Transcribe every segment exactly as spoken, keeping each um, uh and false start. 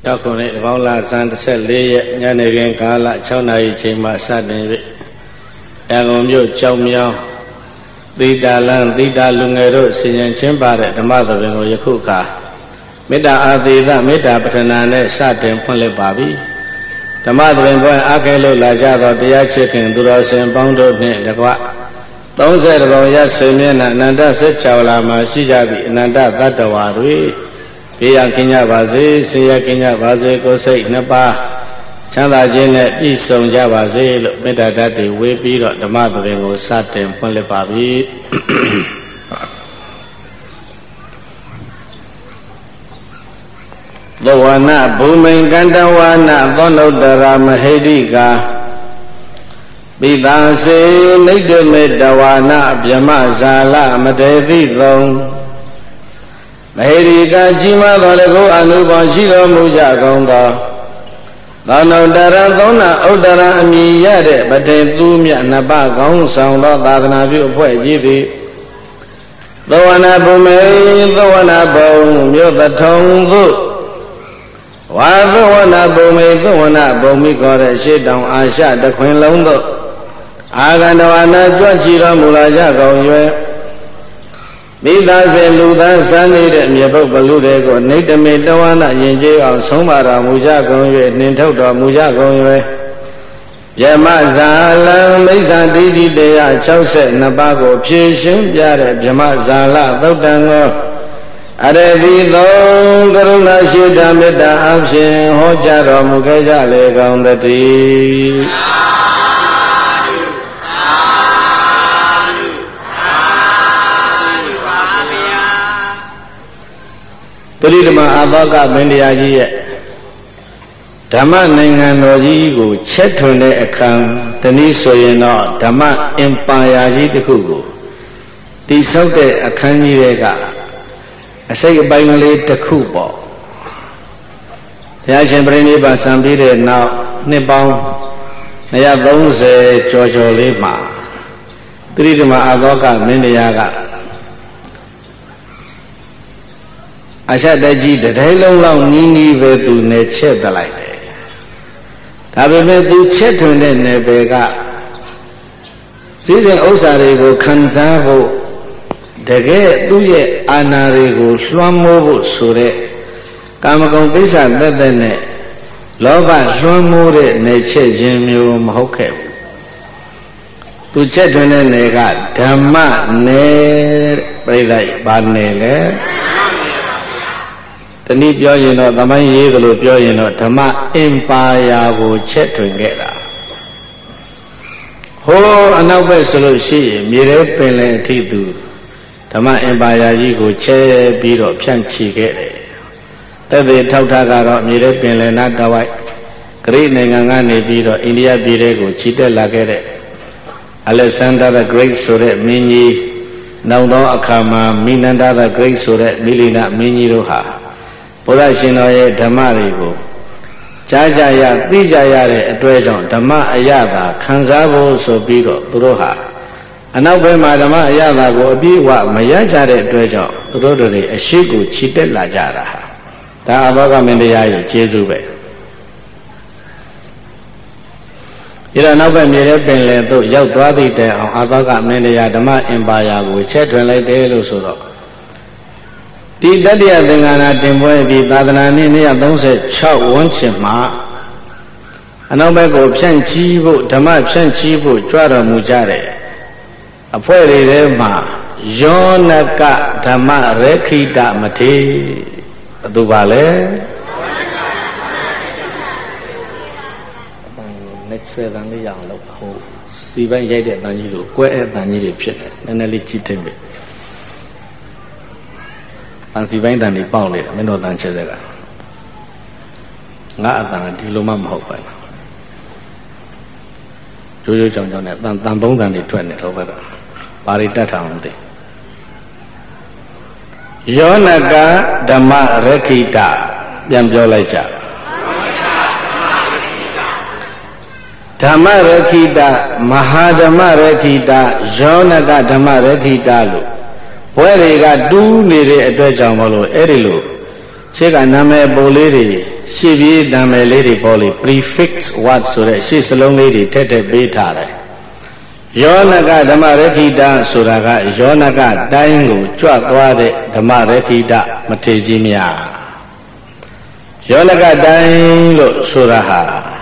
ရောက်ကုန်တဲ့ဘောင်းလာဇန်တစ်လေးရက်ညနေခင်းကာလ၆နာရီချိန်မှစတင်၍ရန်ကုန်မြို့ကြောက်မြောင်းသီတာလန်းသီတာလူငယ်တို့ဆင်ញံချင်းပါတဲ့ဓမ္မသဘင်ကိုယခုအခါမေတ္တာအာသီသမေတ္တာပဋ္ဌာနာနဲ့စတင်ဖွင့်လှစ်ပါပြီဓမ္မသဘင်ပွဲအားခဲလို့လာကြသောတရားချစ်ခင်သူတော်စင်ပေါင်းတို့နှင့်တကွသုံးဆယ်ပုံရဆေမျက်နှာအနန္တစัจ java လာမှာရှိကြသည့်အနန္တသတ္တဝါတွေပြေရခင်ကြပါစေဆေးရခင်ကြပါစေကိုယ်စိတ်နှစ်ပါးချမ်းသာခြင်းနဲ့ပြည့်စုံကြပါစေလို့မေတ္တာဓာတ်တွေဝေပြီးတော့ဓမ္မသဘင်ကိုစတင်ဖွင့်လှစ်ပါပြီသောဝနာဘူမိန်ကန္တဝနာသောနုတ္တရာမဟိတိကာပိသာစေနိတ္တမေတဝါနာဗြဟ္မဇာလမတေတိသုံးမဟိရိကကြီးမားသောလည်းကိုအနုဘောရှိတော်မူကြကုန်သောသောနုတ္တရာသုံးနာဥတ္တရာအမည်ရတဲ့ပတေသူမြတ်နှစ်ပါးကောင်းဆောင်သောသာသနာပြုအဖွဲ့ကြီးသည်သောဝနာဘူမိန်သောဝနာဘုံမြို့သထုံသို့ဝါသောဝနာဘုံမိန်သောဝနာဘုံမိခေါ်တဲ့ရှေ့တောင်အာရှတခွင်လုံးသို့အာဂန္တဝနာကြွချီတော်မူလာကြကုန်၍မိသားစုလူသားစံနေတဲ့မြေပုတ်ဘလူတွေကိုနိတ္တမေတဝနာယဉ်ကျေးအောင်ဆုံးမတော်မူကြကုန်၍နှင်ထုတ်တော်မူကြကုန်၍ယမဇာလံမိစ္ဆာတိတိတရား၆၂ပါးကိုဖြည့်ရှင်းပြတဲ့ဗြဟ္မဇာလသုတ်တံကိုအရတိသုံးကရုဏာရှိတာမေတ္တာအဖြင့်ဟောကြားတော်မူခဲ့ကြလေကောင်းတည်းပရိဓမ္မအာသောကမင်းတရားကြီးရဲ့ဓမ္မနိုင်ငံတော်ကြီးကိုချက်ထွင်တဲ့အခါတနည်းဆိုရင်တော့ဓမ္မအင်ပါယာကြီးတစ်ခုကိုတည်ဆောက်တဲ့အခန်းကြီးတွေကအစိတ်အပိုင်းကလေးတစ်ခုပေါ့ဘုရားရှင်ပြိဋိဘဆံပြီးတဲ့နောက်နှစ်ပေါင်း၂၃၀ကျော်ကျော်လေးမှာပရိဓမ္မအာသောကမင်းတရားကအရှတကြီးတတိုင်းလုံးလောက်နီးနီးပဲသူနဲ့ချက်ပလိုက်တယ်ဒါပေမဲ့သူချက်ထွင်တဲ့နယ်ပယ်ကစည်းစိမ်ဥစ္စာတွေကိုခံစားဖို့တကယ်သူ့ရဲ့အာဏာတွေကိုလွှမ်းမိုးဖို့ဆိုတဲ့ကာမဂုဏ်ကိစ္စသက်သက်နဲ့လောဘလွှမ်းမိုးတဲ့နယ်ချက်ခြင်းမျိုးမဟုတ်ခဲ့ဘူးသူချက်ထွင်တဲ့နယ်ကဓမ္မနယ်ပြိဿဘာနယ်လဲတနည်းပြောရင်တော့သမိုင်းရေးကလို့ပြောရင်တော့ဓမ္မအင်ပါယာကိုချက်ထွင်ခဲ့တာဟိုးအနောက်ဘက်ဆိုလို့ရှိရင်မြေထဲပင်လယ်အထိသူဓမ္မအင်ပါယာကြီးကိုချဲပြီးတော့ဖြန့်ချီခဲ့တယ်တက်သေးထောက်ထားကတော့မြေထဲပင်လယ်နားတဝိုက်ဂရိနိုင်ငံကနေပြီးတော့အိန္ဒိယပြည်ထဲကိုချီတက်လာခဲ့တဲ့ Alexander the Great ဆိုတဲ့မင်းကြီးနောက်သောအခါမှာမိနန္ဒ the Great ဆိုတဲ့မိလိနမင်းကြီးတို့ဟာဘုရားရှင်တော်ရဲ့ဓမ္မတွေကိုကြားကြရသိကြရတဲ့အတွက်ကြောင့်ဓမ္မအရသာခံစားဖို့ဆိုပြီးတော့သူတို့ဟာအနောက်ဘက်မှာဓမ္မအရသာကိုအပြည့်အဝမရကြတဲ့အတွက်ကြောင့်သူတို့တွေအရှိကိုချီတက်လာကြတာဟာဒါအဘောကမင်းတရားရဲ့ကျေးဇူးပဲဒီတော့နောက်ဘက်မြေထဲပင်လယ်သို့ရောက်သွားသည့်တိုင်အောင်အဘောကမင်းတရားဓမ္မအင်ပါယာကိုချက်ထွင်လိုက်တယ်လို့ဆိုတော့ဒီတတ္တယသင်္ဃာနာတင်ပွဲပြီးသာသနာနှစ်၂၃၆ဝန်းကျင်မှာအနောက်ဘက်ကိုဖြန့်ချီးဖို့ဓမ္မဖြန့်ချီးဖို့ကြွတော်မူကြတဲ့အဖွဲ့တွေထဲမှာယောနကဓမ္မရေခိတမထေဘယ်သူပါလဲလက်ဆွဲတန်းလေးရအောင်လုပ်ဟိုစီပိုင်းရိုက်တဲ့အတန်းကြီးလို့ကွဲတဲ့အတန်းကြီးတွေဖြစ်တယ်နည်းနည်းလေးကြည့်တင်ပြီအန်စီပိုင်းတန်တွေပေါက်နေတာမင်းတို့တန်ချက်ဆက်ကငါအတန်ကဒီလိုမှမဟုတ်ပါဘူးရိုးရိုးချောင်ချောင်နဲ့တန်တန်သုံးတန်တွေထွက်နေတော့ဘက်ကဘာတွေတတ်ထားအောင်သိယောနကဓမ္မရခိတပြန်ပြောလိုက်ကြဓမ္မရခိတမဟာဓမ္မရခိတယောနကဓမ္မရခိတလို့ဘွဲတွေကတူးနေတဲ့အတွက်ကြောင့်မလို့အဲ့ဒီလိုရှေ့ကနာမည်ပုံလေးတွေရှေ့ပြေးနာမည်လေးတွေပေါ်လေ prefix word ဆိုတဲ့ရှေ့စလုံးလေးတွေထက်ထက်ပေးထားတယ်ယောနကဓမ္မရခိတဆိုတာကယောနကတိုင်းကိုကြွသွားတဲ့ဓမ္မရခိတမထေကြီးများယောနကတိုင်းလို့ဆိုတာဟာ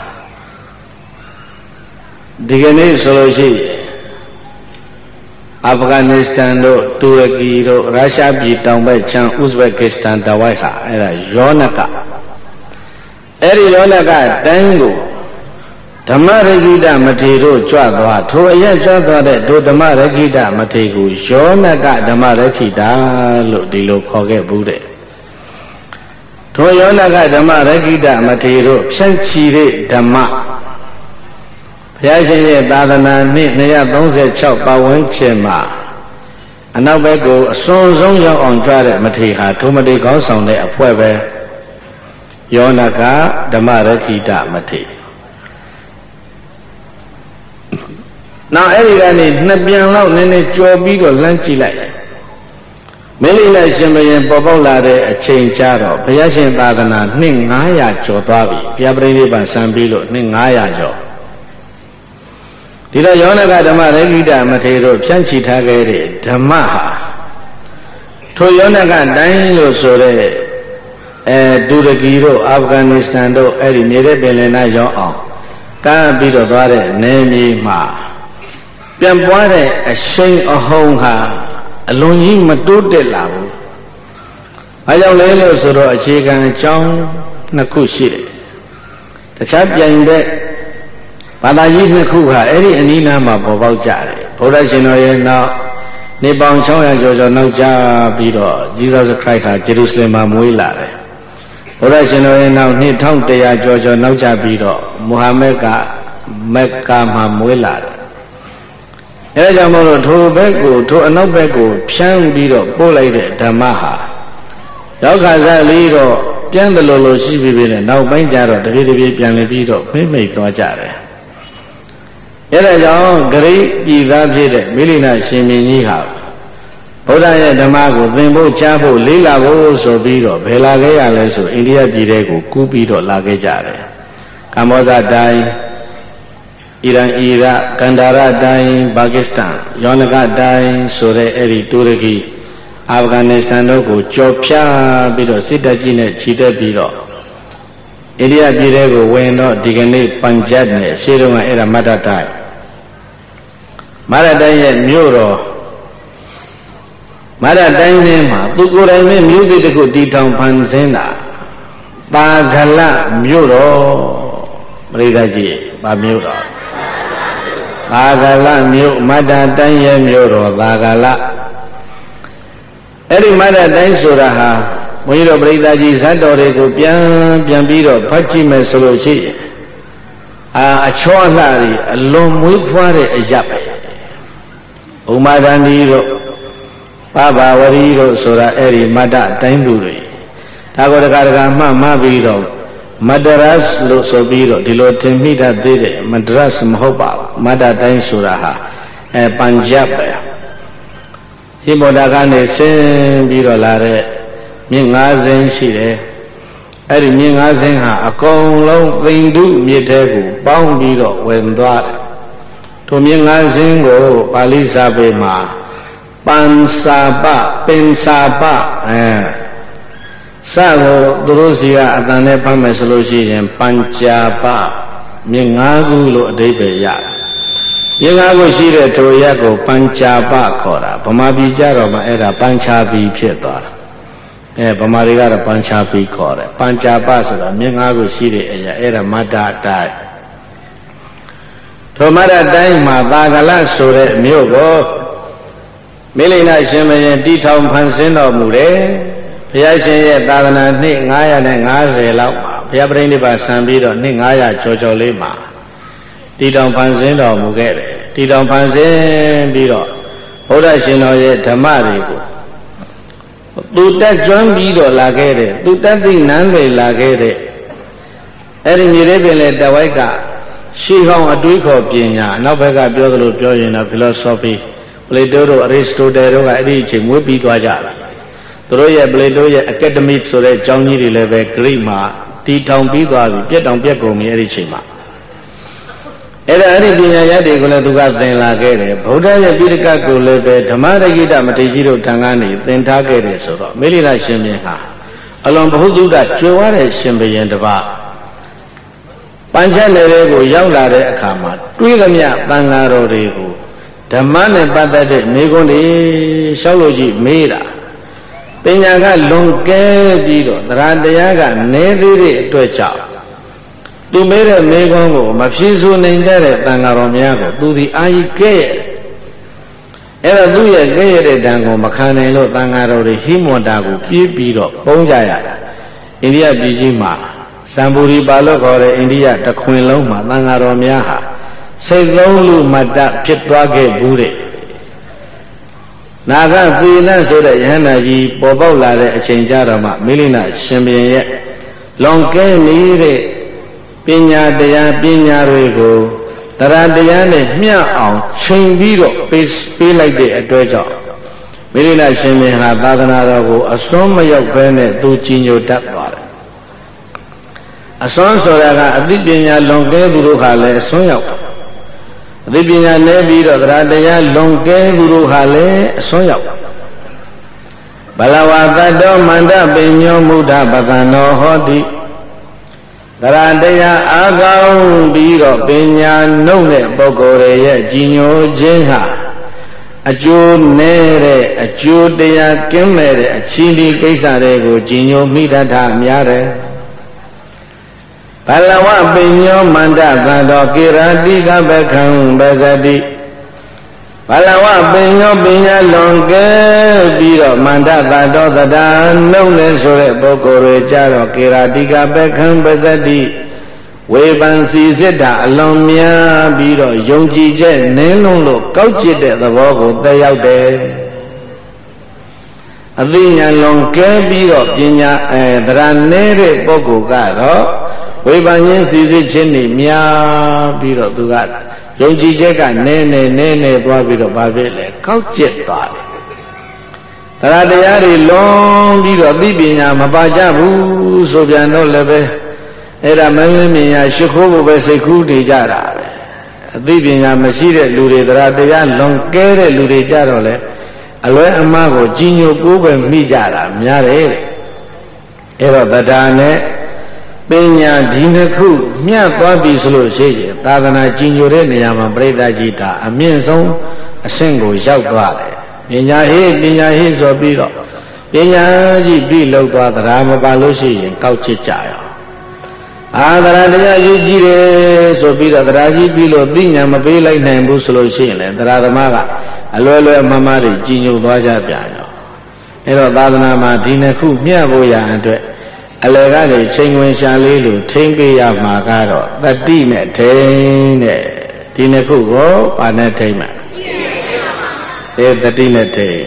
ဒီကနေ့ဆိုလို့ရှိရင်အာဖဂန်နစ္စတန်တို့တူရကီတို့ရုရှားပြည်တောင်ဘက်ခြမ်းဥဇဘက်ကစ္စတန်တဝိုက်ဟာအဲ့ဒါယောနကအဲ့ဒီယောနကတိုင်းကိုဓမ္မရခိတမထေတို့ကြွသွားထိုအရက်ကြွသွားတဲ့ဒုဓမ္မရခိတမထေကိုယောနကဓမ္မရခိတလို့ဒီလိုခေါ်ခဲ့ဘူးတဲ့ထိုယောနကဓမ္မရခိတမထေတို့ဖြန့်ချီတဲ့ဓမ္မဘုရားရှင်ရဲ့သာသနာနှစ်နှစ်ရာသုံးဆယ်ခြောက်ပတ်ဝန်းကျင်မှာအနောက်ဘက်ကိုအစွန်ဆုံးရောက်အောင်ကြွတဲ့မထေဟာထိုမထေကောင်းဆောင်တဲ့အဖွဲ့ပဲယောနကဓမ္မရခိတမထေနောက်အဲ့ဒီကနေနှစ်ပြန်လောက်နည်းနည်းကြော်ပြီးတော့လမ်းကြည့်လိုက်မင်းလေးနဲ့ရှင်ဘုရင်ပေါ်ပေါက်လာတဲ့အချိန်ကြာတော့ဘုရားရှင်သာသနာနှစ်ငါးရာကျော်သွားပြီဘုရားပြိဋိဘံဆံပြီးလို့နှစ်ငါးရာကျော်ဒီတော့ယောနကဓမ္မရခိတမထေတို့ဖြန့်ချီထားခဲ့တဲ့ဓမ္မဟာထိုယောနကတိုင်းလို့ဆိုတဲ့အဲတူရကီတို့အာဖဂန်နစ္စတန်တို့အဲ့ဒီမြေတဲ့ပင်လယ်နာရောက်အောင်ကားပြီးတော့သွားတဲ့နေမြေမှာပြန်ပွားတဲ့အရှိန်အဟုန်ဟာအလွန်ကြီးမတိုးတက်လာဘူး။ဘာကြောင့်လဲလို့ဆိုတော့အခြေခံအကြောင်းနှစ်ခုရှိတယ်။တခြားပြိုင်တဲ့ဘာသာကြီးနှစ်ခုဟာအဲ့ဒီအနိနာမှာပေါ်ပေါက်ကြတယ်။ဘုရားရှင်တော်ရဲ့နောက်နေပေါင်း၆ရာကျော်ကျော်နောက်ကျပြီးတော့ Jesus Christ ဟာဂျေရုဆလင်မှာမွေးလာတယ်။ဘုရားရှင်တော်ရဲ့နောက်နှစ်တစ်ထောင်တစ်ရာကျော်ကျော်နောက်ကျပြီးတော့မုဟာမက်ကမက္ကာမှာမွေးလာတယ်အဲဒါကြောင့်မို့လို့ထိုဘက်ကိုထိုအနောက်ဘက်ကိုဖြန်းပြီးတော့ပို့လိုက်တဲ့ဓမ္မဟာရောက်ခါစားလေးတော့ပြန်တယ်လို့လို့ရှိပြီးပြီနဲ့နောက်ပိုင်းကျတော့တပြေးတပြေးပြန်လည်ပြီးတော့ဖိမိတ်သွားကြတယ်အဲဒါကြောင့်ဂရိပြည်သားဖြစ်တဲ့မိလိနာရှင်မင်းကြီးဟာဘုရားရဲ့ဓမ္မကိုသင်ဖို့ကြားဖို့လေးလာဖို့ဆိုပြီးတော့ဘယ်လာခဲ့ရလဲဆိုအိန္ဒိယပြည်ထဲကိုကူးပြီးတော့လာခဲ့ကြတယ်ကမ္ဘောဇတိုင်းအီရန်အီရတ်ကန်ဒါရတိုင်းပါကစ္စတန်ယောနကတိုင်းဆိုတဲ့အဲ့ဒီတူရကီအာဖဂန်နစ္စတန်တို့ကိုကြော်ဖြားပြီးတော့စစ်တပ်ကြီးနဲ့ခြိတက်ပြီးတော့အိန္ဒိယပြည်ထဲကိုဝင်တော့ဒီကနေ့ပန်ဂျပ်နဲ့ရှေးတုန်းကအဲ့ဒါမတ်တတိုင်းမတ်တတိုင်းရဲ့မြို့တော်မတ်တတိုင်းထဲမှာသူကိုယ်တိုင်နဲ့မြို့သစ်တစ်ခုတည်ထောင်ဖန်ဆင်းတာပါဂလမြို့တော်ပရိသတ်ကြီးပါမြို့တော်သာဂလမြို့မတ္တတိုင်းရဲ့မြို့တော်သာဂလအဲ့ဒီမတ္တတိုင်းဆိုတာဟာဘုန်းကြီးတို့ပရိသတ်ကြီးဇတ်တော်တွေကိုပြန်ပြန်ပြီးတော့ဖတ်ကြည့်မယ်ဆိုလို့ရှိရင်အာအချောလှတွေအလွန်မွေးဖွားတဲ့အရပ်ပဲဥမာဒန္ဒီတို့ပပဝရီတို့ဆိုတာအဲ့ဒီမတ္တတိုင်းသူတွေဒါကိုတကားတကားမှတ်မှပြီးတော့မဒရတ်လို့ဆိုပြီးတော့ဒီလိုထင်မိတတ်သေးတယ်မဒရတ်မဟုတ်ပါဘူးမဒ္ဒတိုင်းဆိုတာဟာအဲပန်ဂျပ်ပဲဟိမောဒါကနေဆင်းပြီးတော့လာတဲ့မြင့်ငါးစင်းရှိတယ်အဲ့ဒီမြင့်ငါးစင်းဟာအကုန်လုံးသိန္ဓုမြစ်ထဲကိုပေါင်းပြီးတော့ဝင်သွားတယ်ထိုမြင့်ငါးစင်းကိုပါဠိစာပေမှာပန်စာပပင်စာပအဲစကိုသူတို့စီကအတန်နဲ့ဖတ်မယ်ဆိုလို့ရှိရင်ပัญจာပမြင်ငါးခုလို့အဓိပ္ပာယ်ရတယ်မြင်ငါးခုရှိတဲ့ထိုရက်ကိုပัญจာပခေါ်တာဗမာပြည်ကြတော့မှအဲ့ဒါပัญချာပီဖြစ်သွားတာအဲဗမာတွေကတော့ပัญချာပီခေါ်တယ်ပัญจာပဆိုတာမြင်ငါးခုရှိတဲ့အရာအဲ့ဒါမတ္တတိုင်းထိုမတ္တတိုင်းမှာသာဂလဆိုတဲ့မြို့ကိုမိလိနာရှင်ဘုရင်တီထောင်ဖန်ဆင်းတော်မူတယ်ဘုရားရှင်ရဲ့သာသနာနှစ်ငါးရာငါးဆယ်လောက်မှာဘုရားပြိဋိဘံဆံပြီးတော့နှစ်ငါးရာကျော်ကျော်လေးမှာတည်တောင်ဖန်ဆင်းတော်မူခဲ့တယ်တည်တောင်ဖန်ဆင်းပြီးတော့ဘုရားရှင်တော်ရဲ့ဓမ္မတွေကိုသူတက်ကျွမ်းပြီးတော့လာခဲ့တယ်သူတက်သိနန်းတွေလာခဲ့တဲ့အဲ့ဒီမြေလေးပင်လေတဝိုက်ကရှေးဟောင်းအတွေးခေါ်ပညာနောက်ဘက်ကပြောသလိုပြောရင်တော့ philosophy ပလေတိုတို့အရစ္စတိုတယ်တို့ကအဲ့ဒီအချိန်မွေးပြီးသွားကြတာသူတို့ရဲ့ပလေတိုရဲ့ academic ဆိုတဲ့ကျောင်းကြီးတွေလည်းပဲဂရိမှာတီထောင်ပြီးသွားပြီပြက်တောင်ပြက်ကုန်ပြီအဲ့ဒီချိန်မှာအဲ့ဒါအဲ့ဒီပညာရတွေကိုလည်းသူကသင်လာခဲ့တယ်ဗုဒ္ဓရဲ့ပိဋကတ်ကိုလည်းပဲဓမ္မရဂိတမထေရကြီးတို့ထံကနေသင်ထားခဲ့တယ်ဆိုတော့မေလိလရှင်ဘုရင်ဟာအလွန်ဘ ഹു တုဒ္ဒကျွယ်ဝတဲ့ရှင်ဘုရင်တစ်ပါးပัญชနယ်တွေကိုရောက်လာတဲ့အခါမှာတွေးကြမြတန်ဃာတော်တွေကိုဓမ္မနဲ့ပတ်သက်တဲ့မိဂုံးတွေလျှောက်လို့ကြည့်မေးတာပညာကလွန်ကဲပြီးတော့သရတရားကနည်းသေးတဲ့အတွက်ကြောင့်သူမေးတဲ့မိဂုံးကိုမဖြေဆိုနိုင်ကြတဲ့တန်ဃာတော်များကိုသူဒီအာကြီးကဲ့ရဲ့အဲ့တော့သူ့ရဲ့ကဲ့ရဲ့တဲ့တန်ကိုမခံနိုင်လို့တန်ဃာတော်တွေဟိမွန်တာကိုပြေးပြီးတော့ပုံကြရတာအိန္ဒိယပြည်ကြီးမှာစံဘူရီပါလို့ခေါ်တဲ့အိန္ဒိယတခွင်လုံးမှာသံဃာတော်များဟာစိတ်သုံးလူမတ္တဖြစ်သွားခဲ့ဘူးတဲ့နာဂသေနဆိုတဲ့ယဟန္တာကြီးပေါ်ပေါက်လာတဲ့အချိန်ကြတော့မှမိလိနာရှင်ဘုရင်ရဲ့လွန်ကဲနေတဲ့ပညာတရားပညာတွေကိုတရားတရားနဲ့မျှအောင်ချိန်ပြီးတော့ပေးပေးလိုက်တဲ့အတွက်ကြောင့်မိလိနာရှင်ဘုရင်ဟာသာသနာတော်ကိုအစွန်းမရောက်ဘဲနဲ့သူကြီးညိုတတ်သွားတယ်အစွန်းဆိုတာကအသိပညာလွန်ကဲသူတို့ဟာလည်းအစွန်းရောက်အသိပညာနည်းပြီးတော့တရားတရားလွန်ကဲသူတို့ဟာလည်းအစွန်းရောက်ဘလဝတ္တောမန္တပိညောမုဒ္ဒပကံနောဟောတိတရားတရားအာကောင်းပြီးတော့ပညာနှုတ်တဲ့ပုဂ္ဂိုလ်ရဲ့ကြီးညိုခြင်းဟာအကျိုးနည်းတဲ့အကျိုးတရားကင်းမဲ့တဲ့အချီးဒီကိစ္စတွေကိုကြီးညိုမိတတ်တာများတယ်ဘလဝပိညောမန္တသံတော်ကိရတိကပခံပဇတိဘလဝပိညောပညာလွန်ကဲပြီးတော့မန္တသံတော်သဒ္ဒါနှုတ်နေဆိုတဲ့ပုဂ္ဂိုလ်တွေကြတော့ကိရတိကပခံပဇတိဝေပန်စီစစ်တာအလွန်များပြီးတော့ယုံကြည်ချက်နင်းလုံးလို့ကောက်ကျစ်တဲ့သဘောကိုသက်ရောက်တယ်အသိဉာဏ်လွန်ကဲပြီးတော့ပညာအဲတရားနေတဲ့ပုဂ္ဂိုလ်ကတော့ဝိပန်ချင်းစီစစ်ခြင်းနေများပြီးတော့သူကယုံကြည်ချက်ကနည်းနည်းနည်းနည်းသွားပြီးတော့ဘာဖြစ်လဲကောက်ကျစ်သွားတယ်တရားတရားတွေလွန်ပြီးတော့သိပညာမပါကြဘူးဆိုပြန်တော့လည်းပဲအဲ့ဒါမင်းမင်းမြင်ရရှိခိုးဖို့ပဲစိတ်ကူးနေကြတာပဲအသိပညာမရှိတဲ့လူတွေတရားတရားလွန်ကဲတဲ့လူတွေကြတော့လေအလွဲအမှားကိုကြီးညိုကိုးပဲမိကြတာများတယ်အဲ့တော့တရားနဲ့ပညာဒီနှစ်ခုမျှသွားပြီဆိုလို့ရှိရင်သာသနာကြီးညိုတဲ့နေရာမှာပြိဿကြီးတာအမြင့်ဆုံးအဆင့်ကိုရောက်သွားတယ်ပညာဟိပညာဟိဆိုပြီးတော့ပညာကြီးပြီလောက်သွားတရားမပါလို့ရှိရင်ကောက်ချစ်ကြရအောင်အာတရားတရားရေးကြည့်တယ်ဆိုပြီးတော့တရားကြီးပြီလို့သိညာမပေးလိုက်နိုင်ဘူးဆိုလို့ရှိရင်လေတရားသမားကအလွယ်လွယ်အမှန်မှန်တွေကြီးညိုသွားကြပြန်ရောအဲ့တော့သာသနာမှာဒီနှစ်ခုမျှဖို့ရအတွက်အလယ်ကနေချိန်ဝင်ရှာလေးလို့ထိမ့်ပေးရမှာကတော့တတိနဲ့ထိမ့်တဲ့ဒီနှစ်ခုကိုပါနဲ့ထိမ့်မှာအဲတတိနဲ့ထိမ့်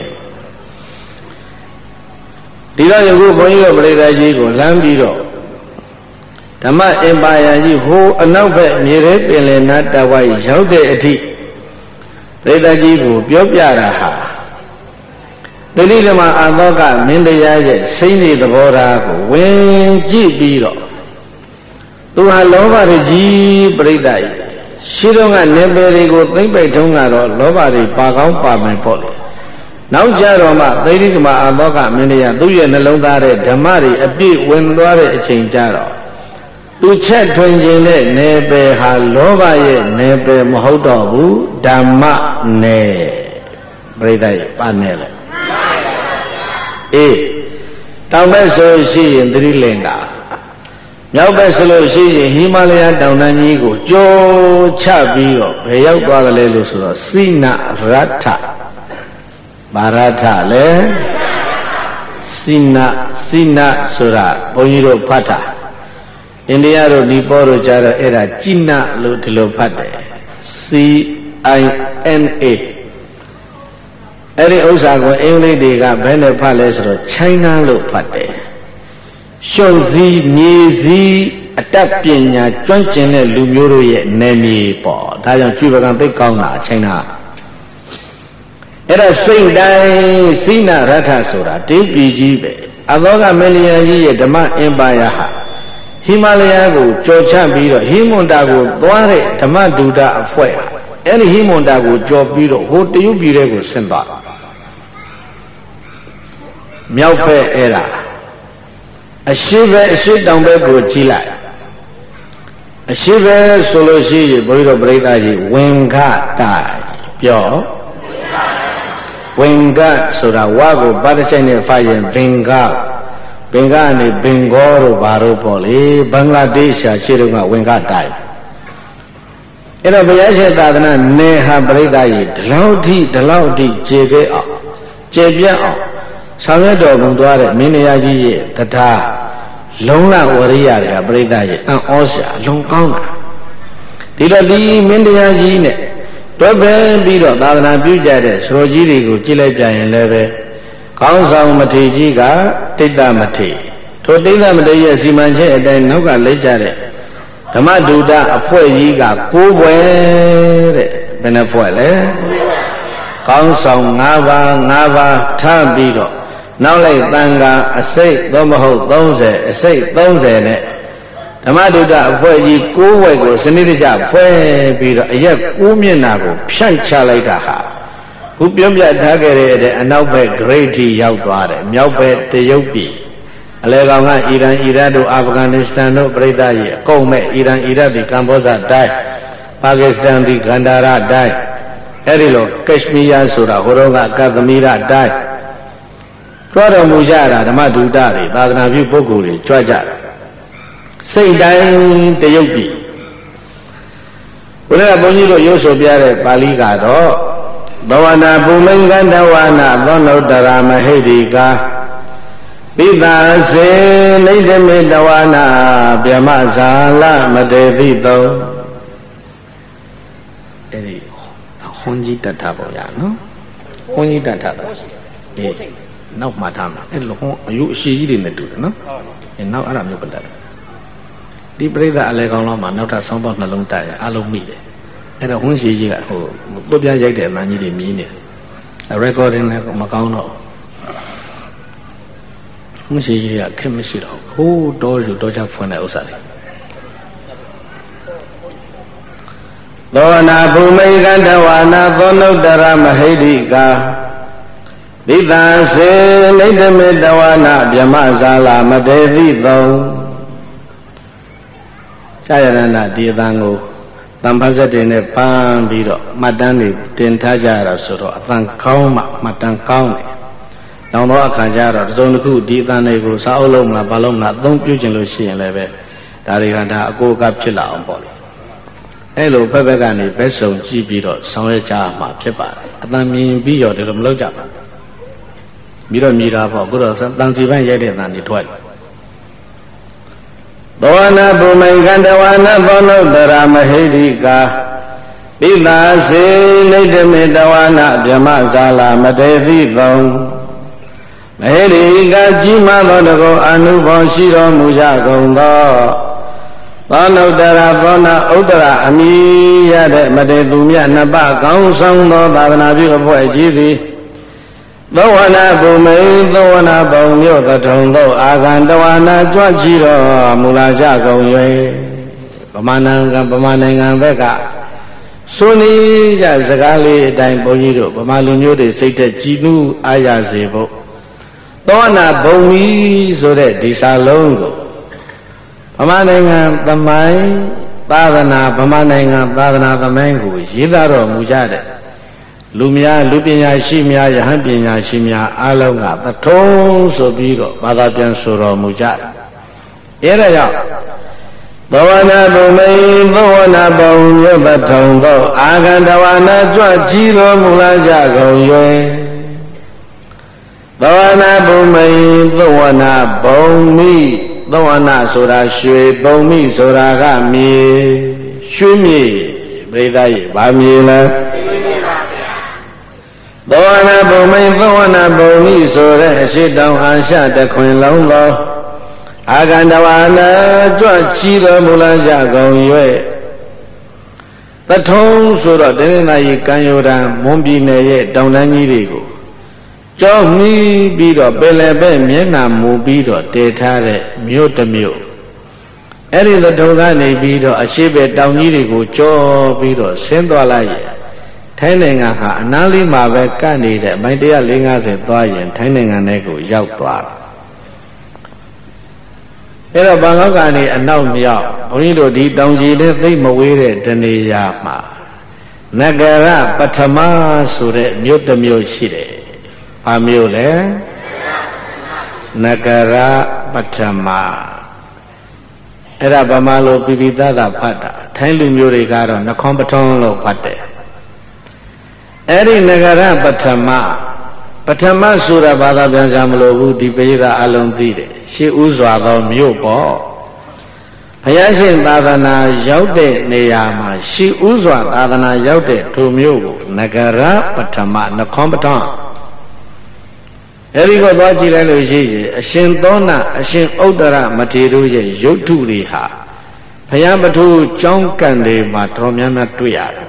ဒီတော့ယခုဘုန်းကြီးတို့ပရိသတ်ကြီးကိုလမ်းပြီးတော့ဓမ္မအင်ပါယာကြီးဟိုအနောက်ဘက်မြေရဲပင်လယ်နားတဝိုက်ရောက်တဲ့အထိပရိသတ်ကြီးကိုပြောပြတာဟာတတိဓမ္မအာသောကမင်းတရားရဲ့စိမ့်နေသဘောထားကိုဝင်ကြည့်ပြီးတော့သူဟာလောဘကြီးပြိတ္တာကြီးရှိတော့ကနေပယ်တွေကိုသိမ့်ပိတ်ထုံးကတော့လောဘတွေပါကောင်းပါမယ်ပေါ့လေနောက်ကြတော့မှတတိဓမ္မအာသောကမင်းတရားသူ့ရဲ့နှလုံးသားတဲ့ဓမ္မတွေအပြည့်ဝင်သွားတဲ့အချိန်ကြတော့သူချက်ထွင်ခြင်းနဲ့နေပယ်ဟာလောဘရဲ့နေပယ်မဟုတ်တော့ဘူးဓမ္မနဲ့ပြိတ္တာရဲ့ပါနဲ့လေအေးတောင်ဘက်ဆိုရှိရင်သတိလင်္ကာမြောက်ဘက်ဆိုလို့ရှိရင်ဟိမာလယတောင်တန်းကြီးကိုကြိုးချပြီးတော့ဘယ်ရောက်သွားသလဲလို့ဆိုတော့စိနရထဘာရထလဲစိနစိနဆိုတာဘုန်းကြီးတို့ဖတ်တာအိန္ဒိယတို့နီပေါတို့ကြတော့အဲ့ဒါจิနလို့ဒီလိုဖတ်တယ် C I N Aအဲ့ဒီဥစ္စာကိုအင်္ဂလိပ်တွေကဘယ်နဲ့ဖတ်လဲဆိုတော့ China လို့ဖတ်တယ်ရှုံစည်းမြေစည်းအတတ်ပညာကျွမ်းကျင်တဲ့လူမျိုးတို့ရဲ့နယ်မြေပေါ့ဒါကြောင့်ကျွေပကံသိကောင်းတာ China အဲ့ဒါစိတ်တိုင်းစိနရထဆိုတာတိပြည်ကြီးပဲအသောကမလျံကြီးရဲ့ဓမ္မအင်ပါယာဟာဟဟိမာလယာကိုကြော်ချပြီးတော့ဟိမွန်တာကိုသွားတဲ့ဓမ္မဒုဒအဖွဲ့အဲ့ဒီဟိမွန်တာကိုကြော်ပြီးတော့ဟိုတရုတ်ပြည်တဲ့ကိုဆင်းသွားမြောက်ဖက်အဲ့ဒါအရှိဘက်အရှိတောင်ဘက်ကိုကြည့်လိုက်အရှိဘက်ဆိုလို့ရှိရင်ဘုရားပရိသတ်ကြီးဝင်ခတိုင်ပြောဝင်ခဆိုတာဝါကိုပါတချိုင်နဲ့ဖတ်ရင်ဘင်္ဂဘင်္ဂနဲ့ဘင်္ဂောတို့ဘာတို့ပေါ့လေဘင်္ဂလားဒေ့ရှ်ရှေ့တုန်းကဝင်ခတိုင်အဲ့တော့ဘုရားရှိခိုးသာသနာနေဟာပရိသတ်ကြီးဒီလောက်ထိဒီလောက်ထိကျေခဲ့အောင်ကျေပြတ်အောင်ဆောင်ရွက်တော်မူသွားတဲ့မင်းတရားကြီးရဲ့တရားလုံးလဝရိယတွေကပရိသတ်ရဲ့အံ့ဩစရာအလုံးကောင်းတာဒီတော့ဒီမင်းတရားကြီးနဲ့တွဲပဲပြီးတော့သာသနာပြုကြတဲ့စရောကြီးတွေကိုကြည့်လိုက်ကြရင်လည်းပဲကောင်းဆောင်မထေကြီးကတိတ်တမထေထိုတိတ်တမထေရဲ့စီမံချက်အတိုင်းနောက်ကလိုက်ကြတဲ့ဓမ္မဒုဒအဖွဲ့ကြီးကကိုးဘွယ်တဲ့ဘယ်နှဖွဲ့လဲကောင်းဆောင်၅ပါး၅ပါးထားပြီးတော့နောက်လိုက်တန်ခါအစိတ်သို့မဟုတ်သုံးဆယ်အစိတ်သုံးဆယ်နဲ့ဓမ္မဒုဒအဖွဲ့ကြီးကိုးဝက်ကိုစနစ်တကျဖွဲ့ပြီးတော့အရက်ကိုးမျက်နှာကိုဖြန့်ချလိုက်တာဟာခုပြုံးပြထားခဲ့တဲ့အနောက်ဘက်ဂရိတ်ထိရောက်သွားတယ်မြောက်ဘက်တရုတ်ပြည်အလဲကောင်ကအီရန်အီရတ်တို့အာဖဂန်နစ္စတန်တို့ပြည်သားကြီးအကုန်မဲ့အီရန်အီရတ်ဒီကမ္ဘောဇတိုင်းပါကစ္စတန်ဒီဂန္ဓာရတိုင်းအဲ့ဒီလိုကက်ရှမီးယားဆိုတာဟိုတုန်းကကသမီရတိုင်းကြွားတော်မူကြတာဓမ္မဒုဒတွေသာသနာပြုပုဂ္ဂိုလ်တွေကြွကြတယ်စိတ်တိုင်းတရုတ်ပြည်ဘုရားဘုန်းကြီးတို့ရုပ်ဆိုပြတဲ့ပါဠိကတော့ဘဝနာပုမိန်ကတဝနာသောနုတ္တရာမဟိတိကာပိသာစေနိဒမေတဝနာဗြဟ္မဇာလမတေတိတောအဲ့ဒီဟွန်ကြီးတတ်တာပေါ့ရနော်ဟွန်ကြီးတတ်တာအေးနောက်မှထားမှာအဲ့လိုဟွန်အယုအရှိကြီးတွေနဲ့တူတယ်နော်အဲနောက်အဲ့ဒါမျိုးပတ်တယ်ဒီပြိဿအလဲကောင်းလောက်မှာနောက်ထပ်ဆောင်းပေါက်နှလုံးတိုက်ရအလုံးမိတယ်အဲ့တော့ဟွန်းရှိကြီးကဟိုပုတ်ပြရိုက်တဲ့အမှန်ကြီးတွေမြည်နေတယ် recording လည်းမကောင်းတော့ဟွန်းရှိကြီးကခက်မရှိတော့ဟိုးတော်ယူတော်ချဖွင့်တဲ့ဥစ္စာတွေသောနာភូမိကတဝနာသောနုတ္တရမဟိတိကာဒိတာစေနိဒမေတဝနာဗြဟ္မဇာလမတေတိသောရှာယရဏဒီအတန်ကိုတန်ဖတ်ဆက်တွေနဲ့ပန်းပြီးတော့မှတ်တမ်းတွေတင်ထားကြရတာဆိုတော့အတန်ကောင်းမှမှတ်တမ်းကောင်းတယ်။နောက်တော့အခါကျတော့တစ်စုံတစ်ခုဒီအတန်တွေကိုစာအုပ်လုံးမလားဘာလုံးမလားအသုံးပြုခြင်းလို့ရှိရင်လည်းပဲဒါတွေကဒါအကိုအကဖြစ်လာအောင်ပေါ့လေ။အဲလိုဘက်ဘက်ကနေဘက်စုံကြည့်ပြီးတော့ဆောင်ရွက်ကြမှာဖြစ်ပါတယ်။အတန်မြင်ပြီးတော့ဒီလိုမလုပ်ကြပါဘူး။ပြီးတော့မြည်တာပေါ့အခုတော့တန်စီပန်းရိုက်တဲ့အတန်တွေထွက်သောနာပုမိန်ကတဝနာသောနုတ္တရာမဟိတိကာပိသာစေနိဒမေတဝနာဗြဟ္မဇာလမတေတိသောမဟိတိကာကြီးမားသောတကောအနုဘောရှိတော်မူကြကုန်သောသောနုတ္တရာသောနာဥတ္တရာအမိရတဲ့မတေသူမြတ်နှစ်ပါးကောင်းဆောင်သောသာသနာပြုအဖွဲ့ကြီးသည်သောဝနာပုမိန်သောဝနာပေါင်းမြို့သထုံသောအာဂန္တဝနာကြွချီတော်မူလာကြကုန်၍ဗမာနိုင်ငံဗမာနိုင်ငံဘက်ကဆွနေကြစကားလေးအတိုင်းဘုန်းကြီးတို့ဗမာလူမျိုးတွေစိတ်သက်ကြည်နူးအားရစေဖို့သောဝနာဘုံမီဆိုတဲ့ဒီစာလုံးကိုဗမာနိုင်ငံသမိုင်းသာသနာဗမာနိုင်ငံသာသနာသမိုင်းကိုရေးသားတော်မူကြတဲ့လူများလူပညာရှိများယဟန်ပညာရှိများအားလုံးကသထုံးဆိုပြီးတော့ဘာသာပြန်ဆိုတော်မူကြတယ်အဲဒါကြောင့်ဘဝနာဘုမိန်ဘဝနာပေါင်းမြို့သထုံသောအာဂန္တဝနာကြွကြည်တော်မူလာကြကုန်၍ဘဝနာဘုမိန်ဘဝနာဘုံမိဘဝနာဆိုတာရွှေဘုံမိဆိုတာကမြေရွှေမြေပြိဿရဲ့ဗာမြေလားသောဝနာဘုံမိန်သောဝနာဘုံမိဆိုတဲ့အရှိတောင်အာရှတခွင်လုံးသောအာဂန္တဝနာကြွချီတော်မူလာကြကုန်၍ပထုံးဆိုတော့ဒေသနာကြီးကံရိုးတံမွန်ပြည်နယ်ရဲ့တောင်တန်းကြီးတွေကိုကြောမီးပြီးတော့ပင်လယ်ဘက်မျက်နှာမူပြီးတော့တည်ထားတဲ့မြို့တစ်မြို့အဲ့ဒီသထုံကနေပြီးတော့အရှိဘတောင်ကြီးတွေကိုကြောပြီးတော့ဆင်းသွားလိုက်ရင်ထိုင်းနိုင်ငံဟာအနားလေးမှာပဲကပ်နေတဲ့မိုင်တစ်ရာလေးငါးဆယ်သွားရင်ထိုင်းနိုင်ငံထဲကိုရောက်သွားတယ်အဲ့တော့ဘန်ကောက်ကနေအနောက်မြောက်ဘုန်းကြီးတို့ဒီတောင်ကြီးနဲ့သိမဝေးတဲ့တနေရာမှာနဂရပထမဆိုတဲ့မြို့တစ်မြို့ရှိတယ်။ဘာမြို့လဲ။နဂရပထမအဲ့ဒါဗမာလိုပြပြသားသားဖတ်တာထိုင်းလူမျိုးတွေကတော့နှခွန်ပထုံးလို့ဖတ်တယ်။အဲ့ဒီနဂရပထမပထမဆိုတာဘာသာပြန်စားမလို့ဘူးဒီပိဋကအလုံးသိတယ်။ရှေးဥစွာသောမြို့ပေါ့ဘုရားရှင်သာသနာရောက်တဲ့နေရာမှာရှေးဥစွာသာသနာရောက်တဲ့ထိုမြို့ကိုနဂရပထမနှခွန်ပထုံးအဲဒီကိုသွားကြည့်လိုက်လို့ရှိရင်အရှင်သောနာအရှင်ဥဒ္ဒရမထေရတို့ရဲ့ရုပ်ထုတွေဟာဘုရားပထုကျောင်းကန်တွေမှာတော်များများတွေ့ရတယ်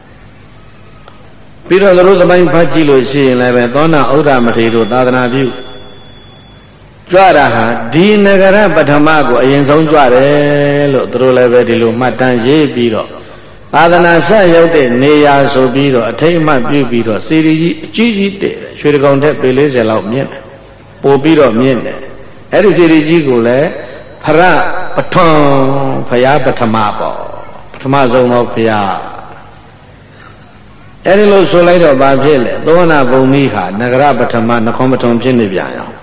ပြီးတော့သူတို့သမိုင်းဖတ်ကြည့်လို့ရှိရင်လည်းပဲသောနာဥဒ္ဒရမထေရတို့သာသနာပြုကြွတာဟာဒီနဂရပထမကိုအရင်ဆုံးကြွတယ်လို့သူတို့လည်းပဲဒီလိုမှတ်တမ်းရေးပြီးတော့သာသနာဆက်ရောက်တဲ့နေရာဆိုပြီးတော့အထိတ်အမှတ်ပြုပြီးတော့စီရီကြီးအကြီးကြီးတည်တယ်ရွှေတကောင်ထက်ပေလေးဆယ်လောက်မြင့်တယ်ပို့ပြီးတော့မြင့်တယ်အဲ့ဒီစီရီကြီးကိုလည်းဖရပထွန်ဖရာပထမပေါ့ပထမဆုံးသောဖရာအဲ့ဒီလိုဆိုလိုက်တော့ဘာဖြစ်လဲသောနာဘုံမိဟာနဂရပထမနှခွန်ပထွန်ဖြစ်နေပြန်ရော